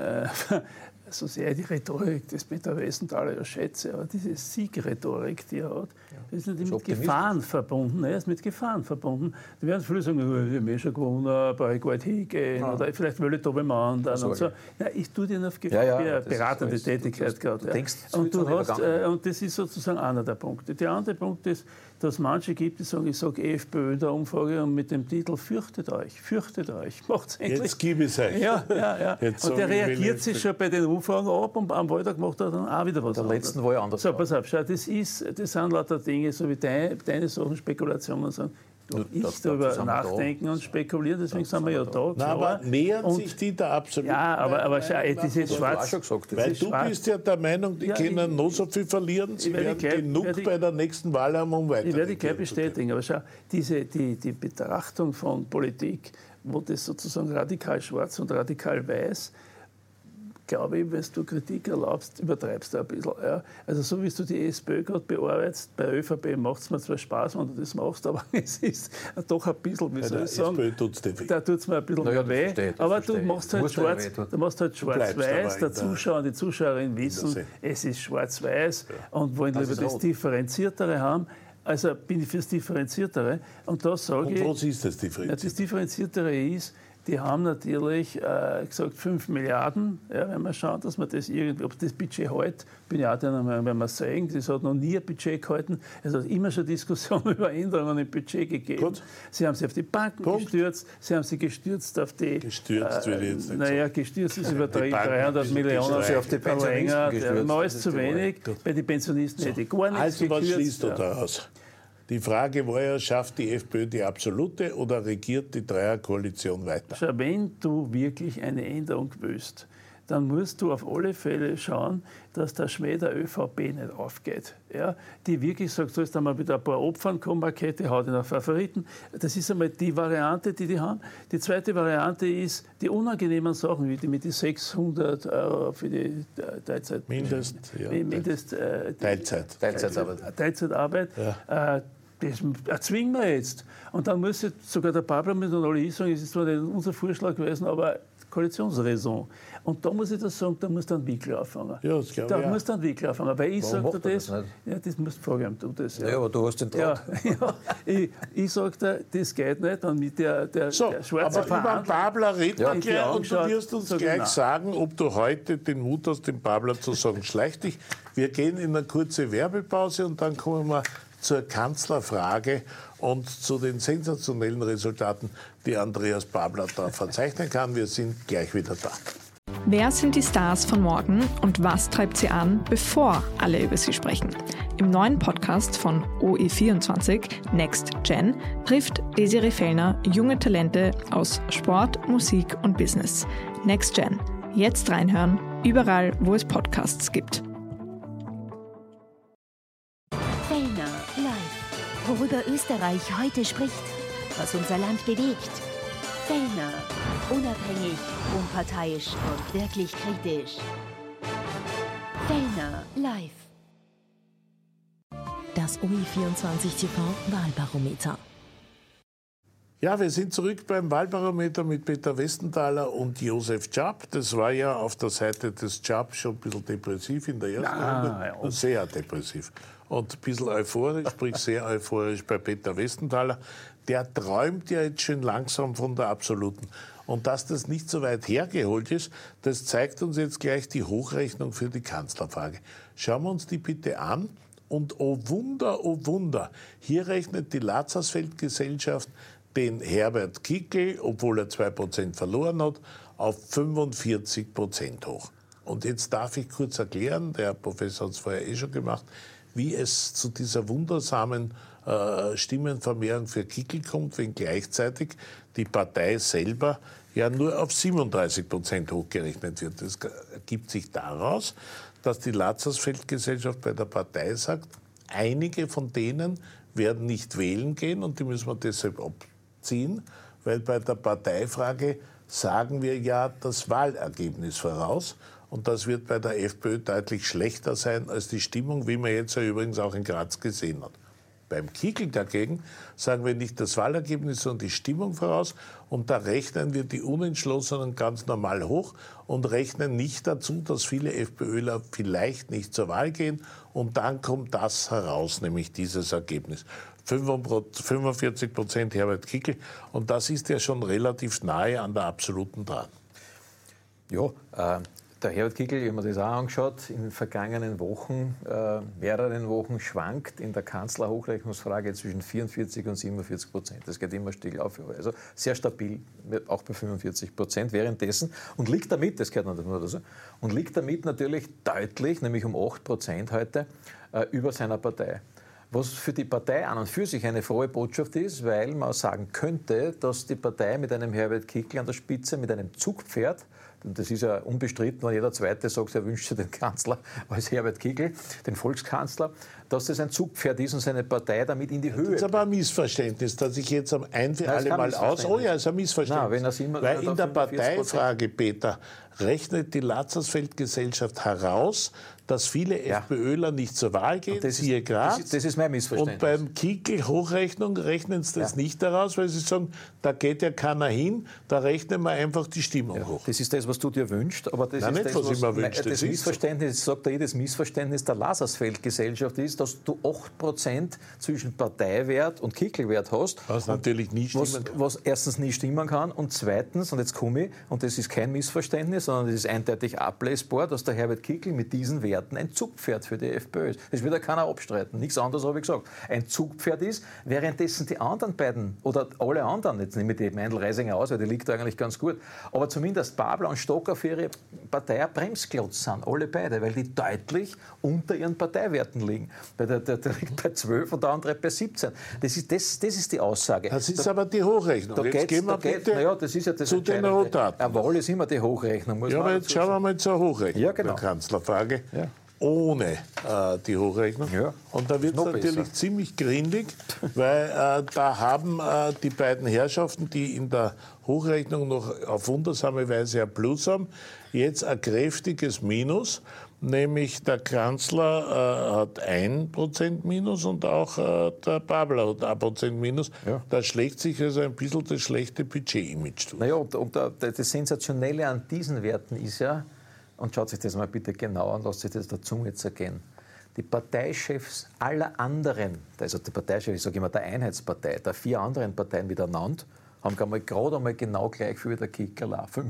so sehr die Rhetorik des Peter Westenthaler ja schätze, aber diese Siegrhetorik, die er hat, das ist nicht mit Gefahren verbunden. Er ist mit Gefahren verbunden. Die werden viele sagen, wir haben schon gewonnen, bei Gott hingehen oder vielleicht will ich da beim anderen und so. Ja, ich tue dir auf beratende Tätigkeit gerade. Und das ist sozusagen einer der Punkte. Der andere Punkt ist, dass manche gibt, die sagen, ich sage FPÖ in der Umfrage und mit dem Titel fürchtet euch, macht's endlich. Jetzt gib es euch. Ja. Und der reagiert sich schon bei den Umfragen ab und am Wahltag macht er dann auch wieder was. Der letzten war ja anders. So, pass auf, schau, das sind lauter Dinge, so wie deine Sachen, Spekulationen sagen. Ich darüber nachdenken und spekulieren, deswegen sind wir ja da. Nein, aber nähern sich die da absolut? Ja, aber schau, das ist schwarz. Weil du bist ja der Meinung, die können noch so viel verlieren, sie werden genug bei der nächsten Wahl haben, um weiter. Ich werde gleich bestätigen, aber schau, die Betrachtung von Politik, wo das sozusagen radikal schwarz und radikal weiß, glaube ich, wenn du Kritik erlaubst, übertreibst du ein bisschen. Ja. Also so wie du die SPÖ gerade bearbeitest, bei ÖVP macht es mir zwar Spaß, wenn du das machst, aber es ist doch ein bisschen, wie soll ich sagen, da tut es mir ein bisschen weh. Aber du machst halt schwarz-weiß, der Zuschauer und die Zuschauerinnen wissen, es ist schwarz-weiß und wollen lieber das Differenziertere haben. Also bin ich fürs Differenziertere. Und da sage ich... Und was ist das Differenziertere? Das Differenziertere ist, die haben natürlich gesagt 5 Milliarden, ja, wenn wir schauen, dass man das irgendwie, ob das Budget hält, bin ich auch der Meinung, wenn wir sagen, das hat noch nie ein Budget gehalten. Es hat immer schon Diskussionen über Änderungen im Budget gegeben. Gut. Sie haben sich auf die Banken gestürzt, sie haben sich gestürzt auf die... Gestürzt will ich jetzt nicht sagen. Gestürzt ist über 300 Millionen. Sie auf die Pensionisten gestürzt. Mal ist zu wenig, bei den Pensionisten hätte ich gar nichts gekürzt. Also was schließt du daraus? Die Frage war ja, schafft die FPÖ die absolute oder regiert die Dreierkoalition weiter? Schau, wenn du wirklich eine Änderung willst, dann musst du auf alle Fälle schauen, dass der Schmäh der ÖVP nicht aufgeht. Ja? Die wirklich sagt, so ist einmal wieder ein paar Opfern kommen, Pakete, haut in auf Favoriten. Das ist einmal die Variante, die haben. Die zweite Variante ist, die unangenehmen Sachen, wie die mit den 600 € für die Teilzeit. Teilzeitarbeit. Ja. Das erzwingen wir jetzt. Und dann muss sogar der Pablo mit und alle sagen, es ist zwar nicht unser Vorschlag gewesen, aber Koalitionsraison. Und da muss ich das sagen, da muss dann Wickel anfangen. Ja, das glaube ich. Da muss dann Wickel anfangen. Weil ich sage dir das, das musst du fragen, du das. Ja, aber du hast den Draht. Ich sage dir, das geht nicht. Und mit der schwarze aber über Pablo reden wir gleich und du wirst uns gleich sagen, ob du heute den Mut hast, dem Pablo zu sagen, schleich dich. Wir gehen in eine kurze Werbepause und dann kommen wir zur Kanzlerfrage und zu den sensationellen Resultaten, die Andreas Babler da verzeichnen kann. Wir sind gleich wieder da. Wer sind die Stars von morgen und was treibt sie an, bevor alle über sie sprechen? Im neuen Podcast von OE24 Next Gen trifft Desiree Fellner junge Talente aus Sport, Musik und Business. Next Gen. Jetzt reinhören, überall, wo es Podcasts gibt. Worüber Österreich heute spricht, was unser Land bewegt. Fellner, unabhängig, unparteiisch und wirklich kritisch. Fellner live. Das OE24 TV Wahlbarometer. Ja, wir sind zurück beim Wahlbarometer mit Peter Westenthaler und Josef Czap. Das war ja auf der Seite des Czap schon ein bisschen depressiv in der ersten Runde. Ja. Sehr depressiv. Und ein bisschen euphorisch, sprich sehr euphorisch bei Peter Westenthaler. Der träumt ja jetzt schon langsam von der Absoluten. Und dass das nicht so weit hergeholt ist, das zeigt uns jetzt gleich die Hochrechnung für die Kanzlerfrage. Schauen wir uns die bitte an. Und oh Wunder, hier rechnet die Lazarsfeld-Gesellschaft den Herbert Kickl, obwohl er 2% verloren hat, auf 45% hoch. Und jetzt darf ich kurz erklären, der Herr Professor hat es vorher schon gemacht, wie es zu dieser wundersamen Stimmenvermehrung für Kickl kommt, wenn gleichzeitig die Partei selber ja nur auf 37% hochgerechnet wird. Das ergibt sich daraus, dass die Lazarsfeld-Gesellschaft bei der Partei sagt, einige von denen werden nicht wählen gehen und die müssen wir deshalb abziehen, weil bei der Parteifrage sagen wir ja das Wahlergebnis voraus. Und das wird bei der FPÖ deutlich schlechter sein als die Stimmung, wie man jetzt ja übrigens auch in Graz gesehen hat. Beim Kickl dagegen sagen wir nicht das Wahlergebnis, sondern die Stimmung voraus. Und da rechnen wir die Unentschlossenen ganz normal hoch und rechnen nicht dazu, dass viele FPÖler vielleicht nicht zur Wahl gehen. Und dann kommt das heraus, nämlich dieses Ergebnis. 45% Herbert Kickl. Und das ist ja schon relativ nahe an der absoluten dran. Ja, der Herbert Kickl, ich habe mir das auch angeschaut, in den vergangenen Wochen, mehreren Wochen schwankt in der Kanzlerhochrechnungsfrage zwischen 44 und 47%. Das geht immer still auf. Also sehr stabil, auch bei 45% währenddessen. Und liegt damit, das gehört noch dazu, und liegt damit natürlich deutlich, nämlich um 8% heute, über seiner Partei. Was für die Partei an und für sich eine frohe Botschaft ist, weil man sagen könnte, dass die Partei mit einem Herbert Kickl an der Spitze, mit einem Zugpferd, und das ist ja unbestritten, wenn jeder Zweite sagt, er wünscht sich den Kanzler als Herbert Kickl, den Volkskanzler, dass das ein Zugpferd ist und seine Partei damit in die Höhe. Das ist aber ein Missverständnis, dass ich jetzt am ein für alle Mal aus... Oh ja, ist ein Missverständnis. Nein, weil in der Parteifrage, Peter, rechnet die Lazarsfeld-Gesellschaft heraus, dass viele FPÖler nicht zur Wahl gehen, siehe Graz. Das ist mein Missverständnis. Und beim Kickl-Hochrechnung rechnen sie das nicht heraus, weil sie sagen, da geht ja keiner hin, da rechnen wir einfach die Stimmung hoch. Das ist das, was du dir wünschst, aber das Nein, ist nicht, das, was ich mir wünsche. Das Missverständnis, sagt er, das Missverständnis der Lazarsfeld-Gesellschaft ist, dass du 8% zwischen Parteiwert und Kickl-Wert hast. Was natürlich nie stimmen kann. Was erstens nie stimmen kann und zweitens, und jetzt komme ich, und das ist kein Missverständnis, sondern das ist eindeutig ablesbar, dass der Herbert Kickl mit diesen Werten ein Zugpferd für die FPÖ ist. Das wird ja keiner abstreiten. Nichts anderes habe ich gesagt. Ein Zugpferd ist, währenddessen die anderen beiden, oder alle anderen, jetzt nehme ich die Meindl-Reisinger aus, weil die liegt eigentlich ganz gut, aber zumindest Babler und Stocker für ihre Partei ein Bremsklotz sind, alle beide, weil die deutlich unter ihren Parteiwerten liegen. Der liegt bei 12 und der andere bei 17. Das ist die Aussage. Das ist aber die Hochrechnung. Jetzt gehen wir bitte das ist ja das zu den Rotaten. Eine Wahl ist immer die Hochrechnung. Ja, aber jetzt schauen wir mal zur Hochrechnung ja, genau. der Kanzlerfrage. Ja. Ohne die Hochrechnung. Ja. Und da wird es natürlich besser. Ziemlich grindig, weil da haben die beiden Herrschaften, die in der Hochrechnung noch auf wundersame Weise ein Plus haben, jetzt ein kräftiges Minus. Nämlich der Kanzler hat 1% Minus und auch der Babler hat 1% Minus. Ja. Da schlägt sich also ein bisschen das schlechte Budget-Image durch. Naja, und das Sensationelle an diesen Werten ist ja, und schaut sich das mal bitte genau an, lasst sich das der Zunge zergehen. Die Parteichefs aller anderen, also die Parteichefs, ich sage immer der Einheitspartei, der 4 anderen Parteien miteinander, haben gerade einmal genau gleich viel wie der Kickl,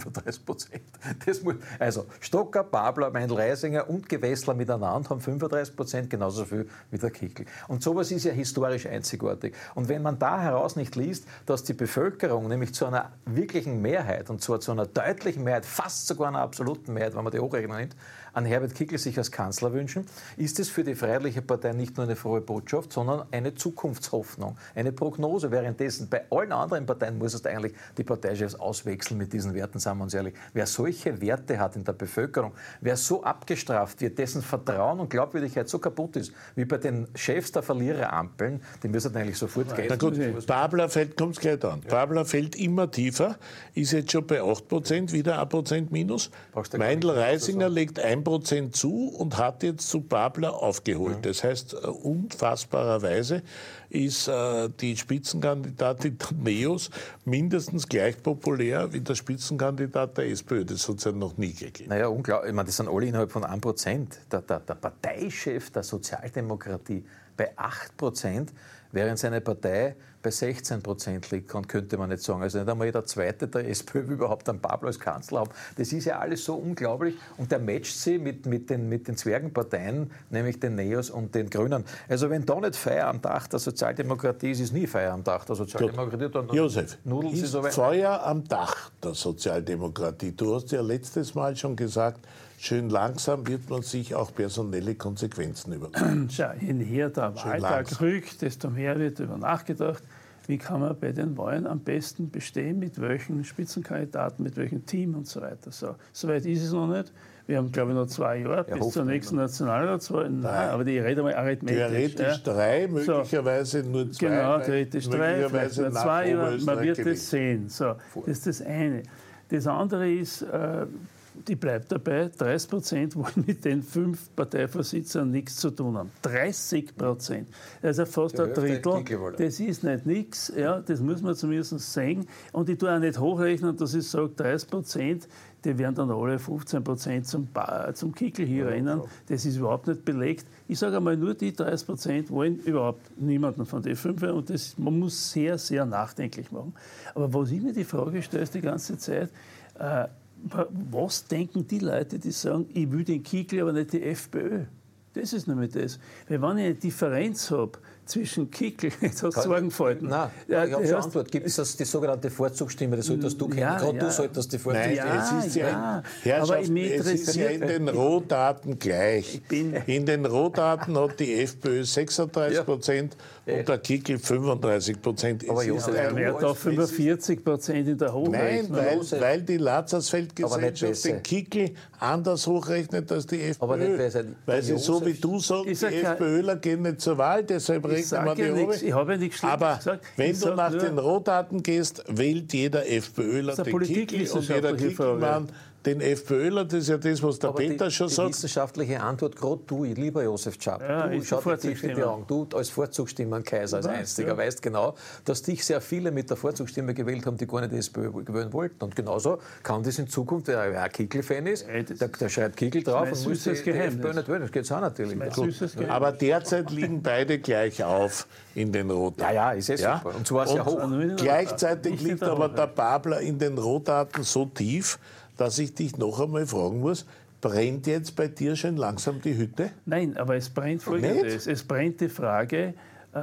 35%. Also Stocker, Babler, Meindl-Reisinger und Gewessler miteinander haben 35%, genauso viel wie der Kickl. Und sowas ist ja historisch einzigartig. Und wenn man da heraus nicht liest, dass die Bevölkerung nämlich zu einer wirklichen Mehrheit, und zwar zu einer deutlichen Mehrheit, fast sogar einer absoluten Mehrheit, wenn man die Hochrechnung nimmt, an Herbert Kickl sich als Kanzler wünschen, ist es für die Freiheitliche Partei nicht nur eine frohe Botschaft, sondern eine Zukunftshoffnung, eine Prognose. Währenddessen bei allen anderen Parteien muss es eigentlich die Parteichefs auswechseln mit diesen Werten, sagen wir uns ehrlich. Wer solche Werte hat in der Bevölkerung, wer so abgestraft wird, dessen Vertrauen und Glaubwürdigkeit so kaputt ist, wie bei den Chefs der Verliererampeln, die müssen eigentlich sofort gehen. Na gut, Babler kommt es gleich an. Ja. Babler fällt immer tiefer, ist jetzt schon bei 8%, wieder 1% Minus. Meindl-Reisinger legt 1% zu und hat jetzt zu Babler aufgeholt. Ja. Das heißt, unfassbarerweise ist die Spitzenkandidatin der NEOS mindestens gleich populär wie der Spitzenkandidat der SPÖ. Das hat es ja noch nie gegeben. Naja, unglaublich. Ich meine, das sind alle innerhalb von 1%. Der Parteichef der Sozialdemokratie bei 8%, während seine Partei bei 16% liegt, könnte man nicht sagen. Also nicht einmal jeder Zweite der SPÖ überhaupt einen Babler als Kanzler haben. Das ist ja alles so unglaublich. Und der matcht sie mit den Zwergenparteien, nämlich den NEOS und den Grünen. Also wenn da nicht Feuer am Dach der Sozialdemokratie ist, ist nie Feuer am Dach der Sozialdemokratie. Dann Josef, ist Feuer am Dach der Sozialdemokratie. Du hast ja letztes Mal schon gesagt, schön langsam wird man sich auch personelle Konsequenzen überlegen. Schau, je näher der Wahltag rückt, desto mehr wird darüber nachgedacht, wie kann man bei den Wahlen am besten bestehen, mit welchen Spitzenkandidaten, mit welchem Team und so weiter. So weit ist es noch nicht. Wir haben, glaube ich, noch 2 Jahre bis zur nächsten Nationalratswahl. Nein, aber ich rede mal arithmetisch. Theoretisch 3, möglicherweise nur 2. Genau, theoretisch 3, vielleicht nur 2 Jahre. Man wird das sehen. So, das ist das eine. Das andere ist, die bleibt dabei, 30% wollen mit den 5 Parteivorsitzern nichts zu tun haben. 30%. Also fast ein Drittel. Das ist nicht nichts, ja, das muss man zumindest sehen. Und ich tue auch nicht hochrechnen, dass ich sage, 30%, die werden dann alle 15% zum Kickel hier rennen. Das ist überhaupt nicht belegt. Ich sage einmal, nur die 30% wollen überhaupt niemanden von den 5. Und man muss sehr, sehr nachdenklich machen. Aber was ich mir die Frage stelle, ist die ganze Zeit, was denken die Leute, die sagen, ich will den Kickl, aber nicht die FPÖ? Das ist nämlich das. Weil wenn ich eine Differenz habe zwischen Kickl, jetzt hast du Sorgenfalten. Nein, ich habe schon Antwort. Gibt es die sogenannte Vorzugsstimme? Das solltest du kennen. Gerade du solltest die Vorzugsstimme. Nein, es ist ja in den Rohdaten gleich. In den Rohdaten hat die FPÖ 36% und der Kickl 35%. Aber Josef, er hat auch 45% in der Hochrechnung. Nein, weil die Lazarsfeld-Gesellschaft den Kickl anders hochrechnet als die FPÖ. Aber nicht, weil sie so wie du sagst, die FPÖler gehen nicht zur Wahl, deshalb rechnen wir die nichts. Ich habe ja nichts Schlimmes gesagt. Wenn du nach den Rohdaten gehst, wählt jeder FPÖler den Kickl und jeder Kicklmann den FPÖler. Das ist ja das, was der Peter schon sagt. Die wissenschaftliche Antwort, gerade du, lieber Josef Czap, du schaust tief in die Augen, du als Vorzugsstimmenkaiser, als Einziger, weißt genau, dass dich sehr viele mit der Vorzugsstimme gewählt haben, die gar nicht die SPÖ gewählen wollten. Und genauso kann das in Zukunft, wer ein Kickl-Fan ist, der schreibt Kickl drauf und muss die FPÖ nicht wählen. Das geht auch natürlich. Aber derzeit liegen beide gleich auf in den Rohdaten. Ja, ist super. Und zwar sehr hoch. Gleichzeitig liegt aber der Babler in den Rohdaten so tief, dass ich dich noch einmal fragen muss, brennt jetzt bei dir schon langsam die Hütte? Nein, aber es brennt Folgendes. Es brennt die Frage,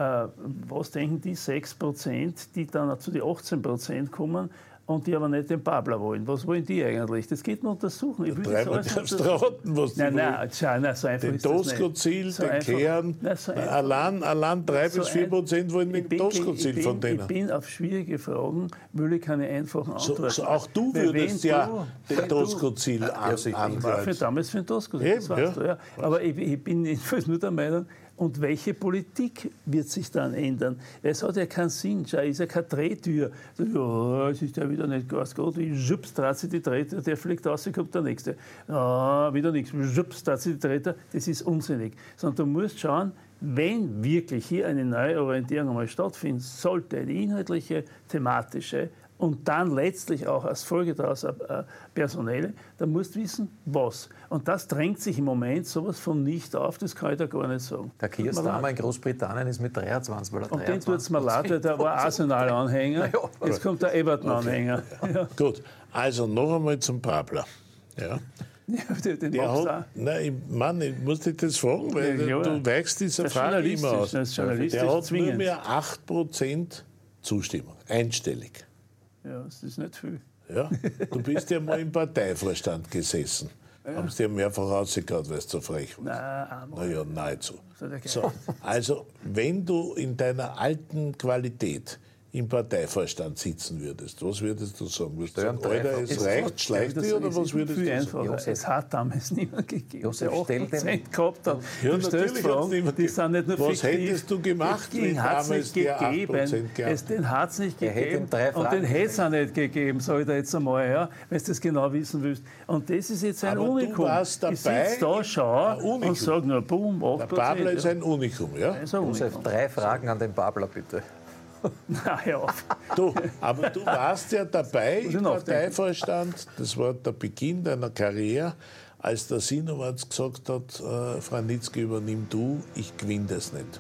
was denken die 6%, die dann zu den 18% kommen und die aber nicht den Babler wollen. Was wollen die eigentlich? Das geht man untersuchen. Ich will das alles raten, was die wollen. Nein, so einfach den ist das nicht. Tosco-Ziel, den Kern. Allein 3-4% wollen den Tosco-Ziel von denen. Ich bin auf schwierige Fragen, will ich keine einfachen Antworten. So auch du würdest den Tosco-Ziel angreifen. Ich war damals für den Tosco-Ziel, das weißt du, ja. Aber ich bin jedenfalls nur der Meinung, und welche Politik wird sich dann ändern? Es hat ja keinen Sinn, es ist ja keine Drehtür. Ja, es ist ja wieder nicht ganz gut. Schubs, dreht sich die Drehtür, der fliegt raus, kommt der Nächste. Ja, wieder nichts. Schubs, dreht sich die Drehtür, das ist unsinnig. Sondern du musst schauen, wenn wirklich hier eine neue Orientierung einmal stattfinden sollte, eine inhaltliche, thematische, und dann letztlich auch als Folge daraus personelle, dann musst du wissen, was. Und das drängt sich im Moment sowas von nicht auf, das kann ich da gar nicht sagen. Der Keir Starmer in Großbritannien ist mit 23, weil er 23%. Und den tut es mir leid, weil der war Arsenal-Anhänger, jetzt kommt der Everton-Anhänger. Okay. Ja. Gut, also noch einmal zum Babler. Ja. Ja, ich muss dich das fragen, weil du weichst dieser Frage immer aus. Der hat nur mehr 8% Zustimmung, einstellig. Ja, das ist nicht viel. Ja, du bist ja mal im Parteivorstand gesessen. Haben sie dir mehrfach rausgehauen, weil es so frech war? Naja, nahezu. So, also, wenn du in deiner alten Qualität im Parteivorstand sitzen würdest, was würdest du sagen? Würdest du sagen, Alter, es reicht, schleicht dich, oder was würdest du sagen? Josef, es hat damals niemand gegeben. Josef, der 8% gehabt hat. Ja, natürlich hat es niemand die sind nicht nur was hättest du gemacht, wenn damals der 8% gab? Den hat es nicht gegeben und den hätte es auch nicht gegeben, sage ich da jetzt einmal, ja, wenn du das genau wissen willst. Und das ist jetzt ein Unikum. Ich sitze da, schaue und sage nur, boom, 8%. Der Babler ist ein Unikum, ja? Josef, 3 Fragen an den Babler, bitte. Na, hör auf. Aber du warst ja dabei im Parteivorstand, das war der Beginn deiner Karriere, als der Sinowatz gesagt hat, Frau Nitzke, übernimm du, ich gewinne das nicht.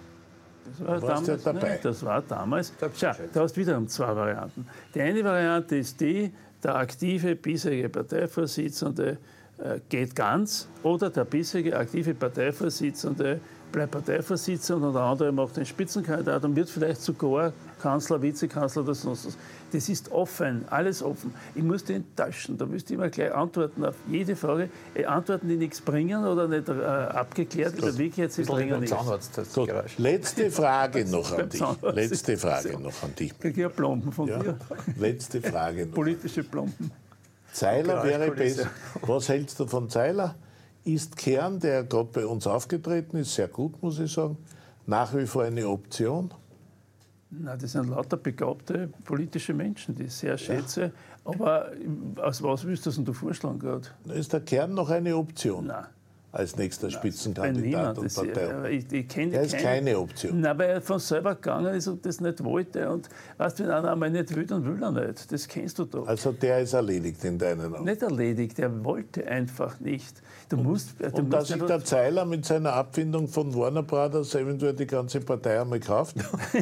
Das war damals. Schau, du hast wiederum 2 Varianten. Die eine Variante ist die, der aktive bisherige Parteivorsitzende geht ganz, oder der bisherige aktive Parteivorsitzende bleibt Parteivorsitzender und der andere macht den Spitzenkandidat und wird vielleicht sogar Kanzler, Vizekanzler oder sonst was. Das ist offen, alles offen. Ich muss den täuschen, da müsste ich immer gleich antworten auf jede Frage. Antworten, die nichts bringen oder nicht abgeklärt, wie der Weg jetzt ist, bringen nichts. Gut. Letzte Frage noch an dich. Letzte Frage noch an dich. Kriege ich ja Plomben von dir. Letzte Frage noch. Politische Plomben. Zeiler wäre besser. Was hältst du von Zeiler? Ist Kern, der gerade bei uns aufgetreten ist, sehr gut, muss ich sagen, nach wie vor eine Option? Na, das sind lauter begabte politische Menschen, die ich sehr schätze. Ja. Aber aus was willst du denn vorschlagen gerade? Ist der Kern noch eine Option? Nein. Als nächster Spitzenkandidat und Partei. Er ist keine Option. Nein, weil er von selber gegangen ist und das nicht wollte. Und weißt du, wenn einer einmal nicht will, dann will er nicht. Das kennst du doch. Also der ist erledigt in deinen Augen? Nicht erledigt, er wollte einfach nicht. Und dass sich der Zeiler mit seiner Abfindung von Warner Brothers eventuell die ganze Partei einmal kauft,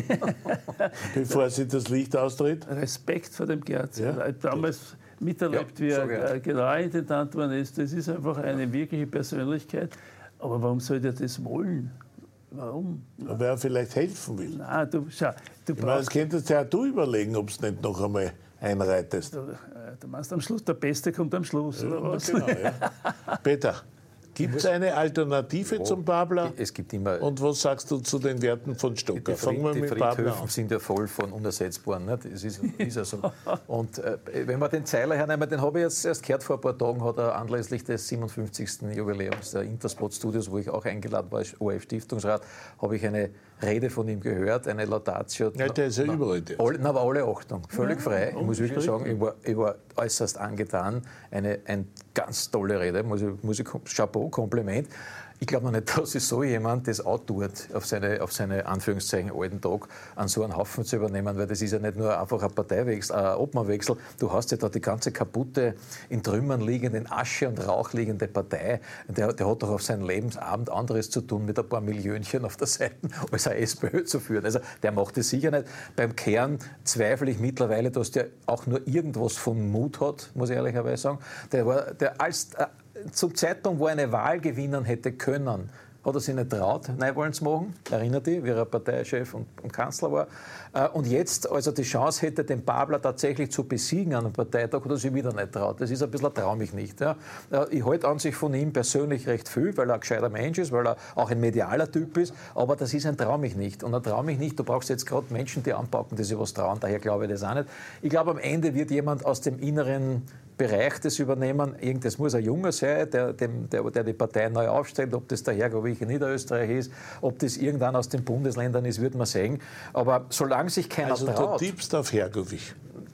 bevor sie das Licht austritt? Respekt vor dem Gerz. Ja? Damals miterlebt, wie er Generalintendant geworden ist. Das ist einfach eine wirkliche Persönlichkeit. Aber warum soll der das wollen? Warum? Weil er vielleicht helfen will. Nein, schau, das könntest ja auch du überlegen, ob es nicht noch einmal einreitest. Du meinst am Schluss, der Beste kommt am Schluss, oder was? Genau, ja. Peter, gibt es eine Alternative zum Babler? Es gibt immer. Und was sagst du zu den Werten von Stocker? Fangen wir mit Babler an. Die sind ja voll von Unersetzbaren. Nicht? Das ist ja so. Und wenn wir den Zeiler hernehmen, den habe ich jetzt erst gehört vor ein paar Tagen, hat er anlässlich des 57. Jubiläums der Interspot Studios, wo ich auch eingeladen war als ORF-Stiftungsrat, habe ich eine Rede von ihm gehört, eine Laudatio. Ja, der ist ja überall. Aber alle Achtung, völlig frei. Ich muss wirklich sagen, ich war äußerst angetan. Eine ganz tolle Rede, muss ich Chapeau, Kompliment. Ich glaube noch nicht, dass sich so jemand das antut, auf seine Anführungszeichen alten Tag an so einen Haufen zu übernehmen, weil das ist ja nicht nur einfach ein Parteiwechsel, ein Obmannwechsel. Du hast ja da die ganze kaputte, in Trümmern liegende, in Asche und Rauch liegende Partei. Der hat doch auf seinen Lebensabend anderes zu tun, mit ein paar Millionchen auf der Seite, als eine SPÖ zu führen. Also der macht das sicher nicht. Beim Kern zweifle ich mittlerweile, dass der auch nur irgendwas von Mut hat, muss ich ehrlicherweise sagen. Der als zum Zeitpunkt, wo er eine Wahl gewinnen hätte können, hat er sich nicht traut, Neuwahlen zu machen. Erinnert dich, wie er Parteichef und Kanzler war. Und jetzt, als er die Chance hätte, den Babler tatsächlich zu besiegen an einem Parteitag, hat er sich wieder nicht traut. Das ist ein bisschen, traue mich nicht. Ja. Ich halte an sich von ihm persönlich recht viel, weil er ein gescheiter Mensch ist, weil er auch ein medialer Typ ist. Aber das ist ein Trau mich nicht. Und ein Trau mich nicht, du brauchst jetzt gerade Menschen, die anpacken, die sich was trauen. Daher glaube ich das auch nicht. Ich glaube, am Ende wird jemand aus dem inneren Bereich das übernehmen. Das muss ein Junger sein, der die Partei neu aufstellt. Ob das der Herrgowich in Niederösterreich ist, ob das irgendwann aus den Bundesländern ist, wird man sehen. Aber solange sich keiner traut... Also du tippst auf Herrgowich?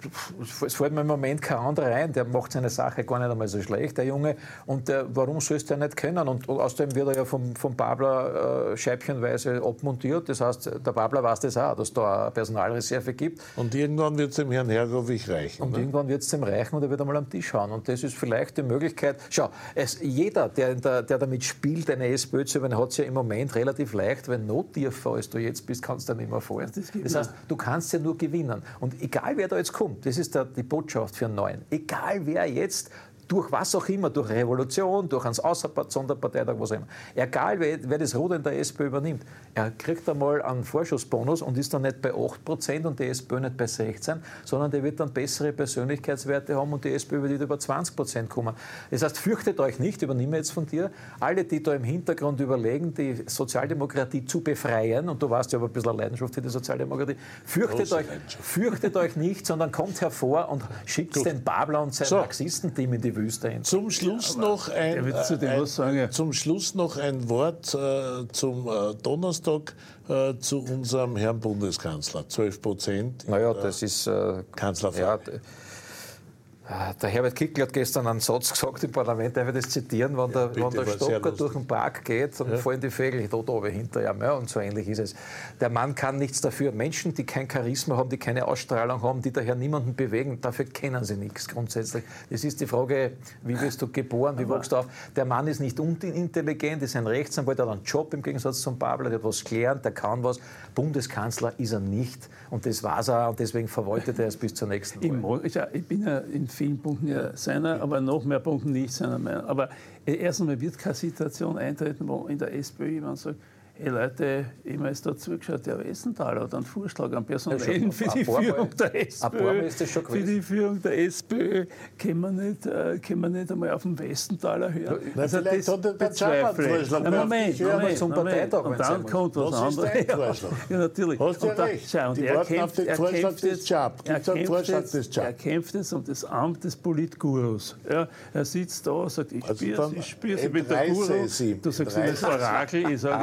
Es fällt mir im Moment kein anderer ein. Der macht seine Sache gar nicht einmal so schlecht, der Junge. Und warum sollst du nicht können? Und außerdem wird er ja vom Babler scheibchenweise abmontiert. Das heißt, der Babler weiß das auch, dass es da eine Personalreserve gibt. Und irgendwann wird es dem Herrn Herrgowich reichen. Und irgendwann wird es dem reichen und er wird einmal am Tisch hauen. Und das ist vielleicht die Möglichkeit. Schau, jeder, der damit spielt, eine SPÖ zu übernehmen, hat es ja im Moment relativ leicht, weil noch tiefer als du jetzt bist, kannst du nicht mehr fallen. Das heißt, du kannst ja nur gewinnen. Und egal, wer da jetzt kommt, das ist die Botschaft für einen Neuen. Egal wer jetzt, durch was auch immer, durch Revolution, durch einen Sonderparteitag, was auch immer. Egal wer das Ruder in der SPÖ übernimmt, er kriegt einmal einen Vorschussbonus und ist dann nicht bei 8% und die SPÖ nicht bei 16%, sondern der wird dann bessere Persönlichkeitswerte haben und die SPÖ wird über 20% kommen. Das heißt, fürchtet euch nicht, übernehme jetzt von dir, alle, die da im Hintergrund überlegen, die Sozialdemokratie zu befreien, und du warst ja aber ein bisschen eine Leidenschaft für die Sozialdemokratie, fürchtet euch nicht, sondern kommt hervor und schickt den Babler und sein Marxistenteam in die Wüste. Zum Schluss noch ein Wort zum Donnerstag zu unserem Herrn Bundeskanzler. 12%. Naja, das ist Kanzlerfrage. Der Herbert Kickl hat gestern einen Satz gesagt im Parlament, darf ich das zitieren, wenn der Stocker durch den Park geht, dann fallen die Vögel dort oben hinter ihm. Ja, und so ähnlich ist es. Der Mann kann nichts dafür. Menschen, die kein Charisma haben, die keine Ausstrahlung haben, die daher niemanden bewegen, dafür kennen sie nichts grundsätzlich. Das ist die Frage, wie wirst du geboren, wie wächst du auf? Der Mann ist nicht unintelligent, ist ein Rechtsanwalt, der hat einen Job im Gegensatz zum Babler, der hat was gelernt, der kann was. Bundeskanzler ist er nicht. Und das war's auch, und deswegen verwaltet er es bis zur nächsten Wahl. Ich bin ja in vielen Punkten ja seiner, aber noch mehr Punkten nicht seiner Meinung. Aber erst einmal wird keine Situation eintreten, wo in der SPÖ jemand sagt, hey Leute, ich habe jetzt da zugeschaut, der Westenthaler hat einen Vorschlag an Personellen für die Führung der SPÖ. Für die Führung der SPÖ können wir nicht einmal auf den Westenthaler hören. Ja, also vielleicht hat der Vorschlag. Moment. Zum Parteitag. Und dann kommt was anderes. Ja, natürlich. Hast du ja recht. Die warten auf den Vorschlag des Job. Er kämpft jetzt um das Amt des Politgurus. Ja, er sitzt da und sagt, ich spüre sie mit der Guru. Du sagst, das Orakel, ich sage, er ist der Guru.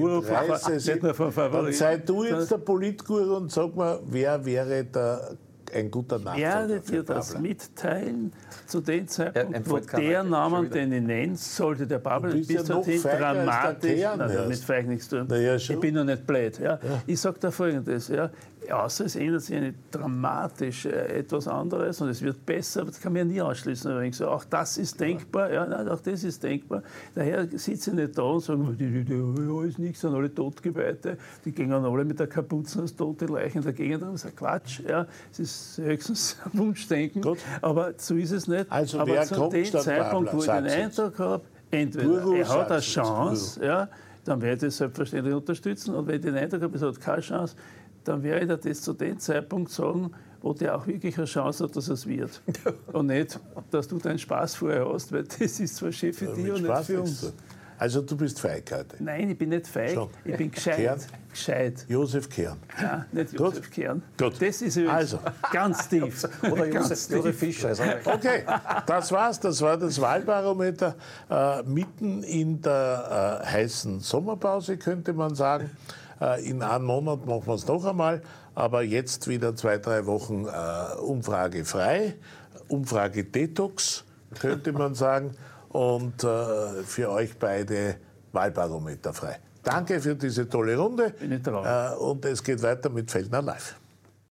Guru, nicht nur vom Favoriten. Dann sei du jetzt der Politguru und sag mir, wer wäre da ein guter Nachfolger? Werdet ihr das mitteilen zu dem Zeitpunkt, wo der Name, den ich nenne, sollte der Babel bis dorthin dramatisch... Mit feig nichts tun. Ich bin noch nicht blöd. Ja. Ich sage da Folgendes. Ja. Außer es ändert sich nicht dramatisch etwas anderes und es wird besser, das kann man ja nie ausschließen. Übrigens. Auch das ist denkbar. Ja, nein, auch das ist denkbar. Daher sitze ich nicht da und sagen, die ist nichts, sind alle Totgeweihte. Die gehen alle mit der Kapuze als tote Leichen dagegen. Das ist ein Quatsch. Ja. Es ist höchstens ein Wunschdenken. Gut. Aber so ist es nicht. Also aber zu dem Zeitpunkt, wo ich den Eindruck habe, entweder er hat eine Chance, ja, dann werde ich das selbstverständlich unterstützen. Und wenn ich den Eindruck habe, es hat keine Chance, dann werde ich das zu dem Zeitpunkt sagen, wo der auch wirklich eine Chance hat, dass es wird. Und nicht, dass du deinen Spaß vorher hast, weil das ist zwar Chef für dich und nicht für uns. Also du bist feig heute? Nein, ich bin nicht feig, ich bin gescheit. Josef Kern. Ja, nicht Josef Kern. Gut. Das ist also ganz tief. Oder Josef Fischer. Okay, das war's. Das war das Wahlbarometer mitten in der heißen Sommerpause, könnte man sagen. In einem Monat machen wir es noch einmal, aber jetzt wieder 2-3 Wochen Umfrage frei, Umfrage Detox, könnte man sagen, und für euch beide Wahlbarometer frei. Danke für diese tolle Runde und es geht weiter mit Fellner Live.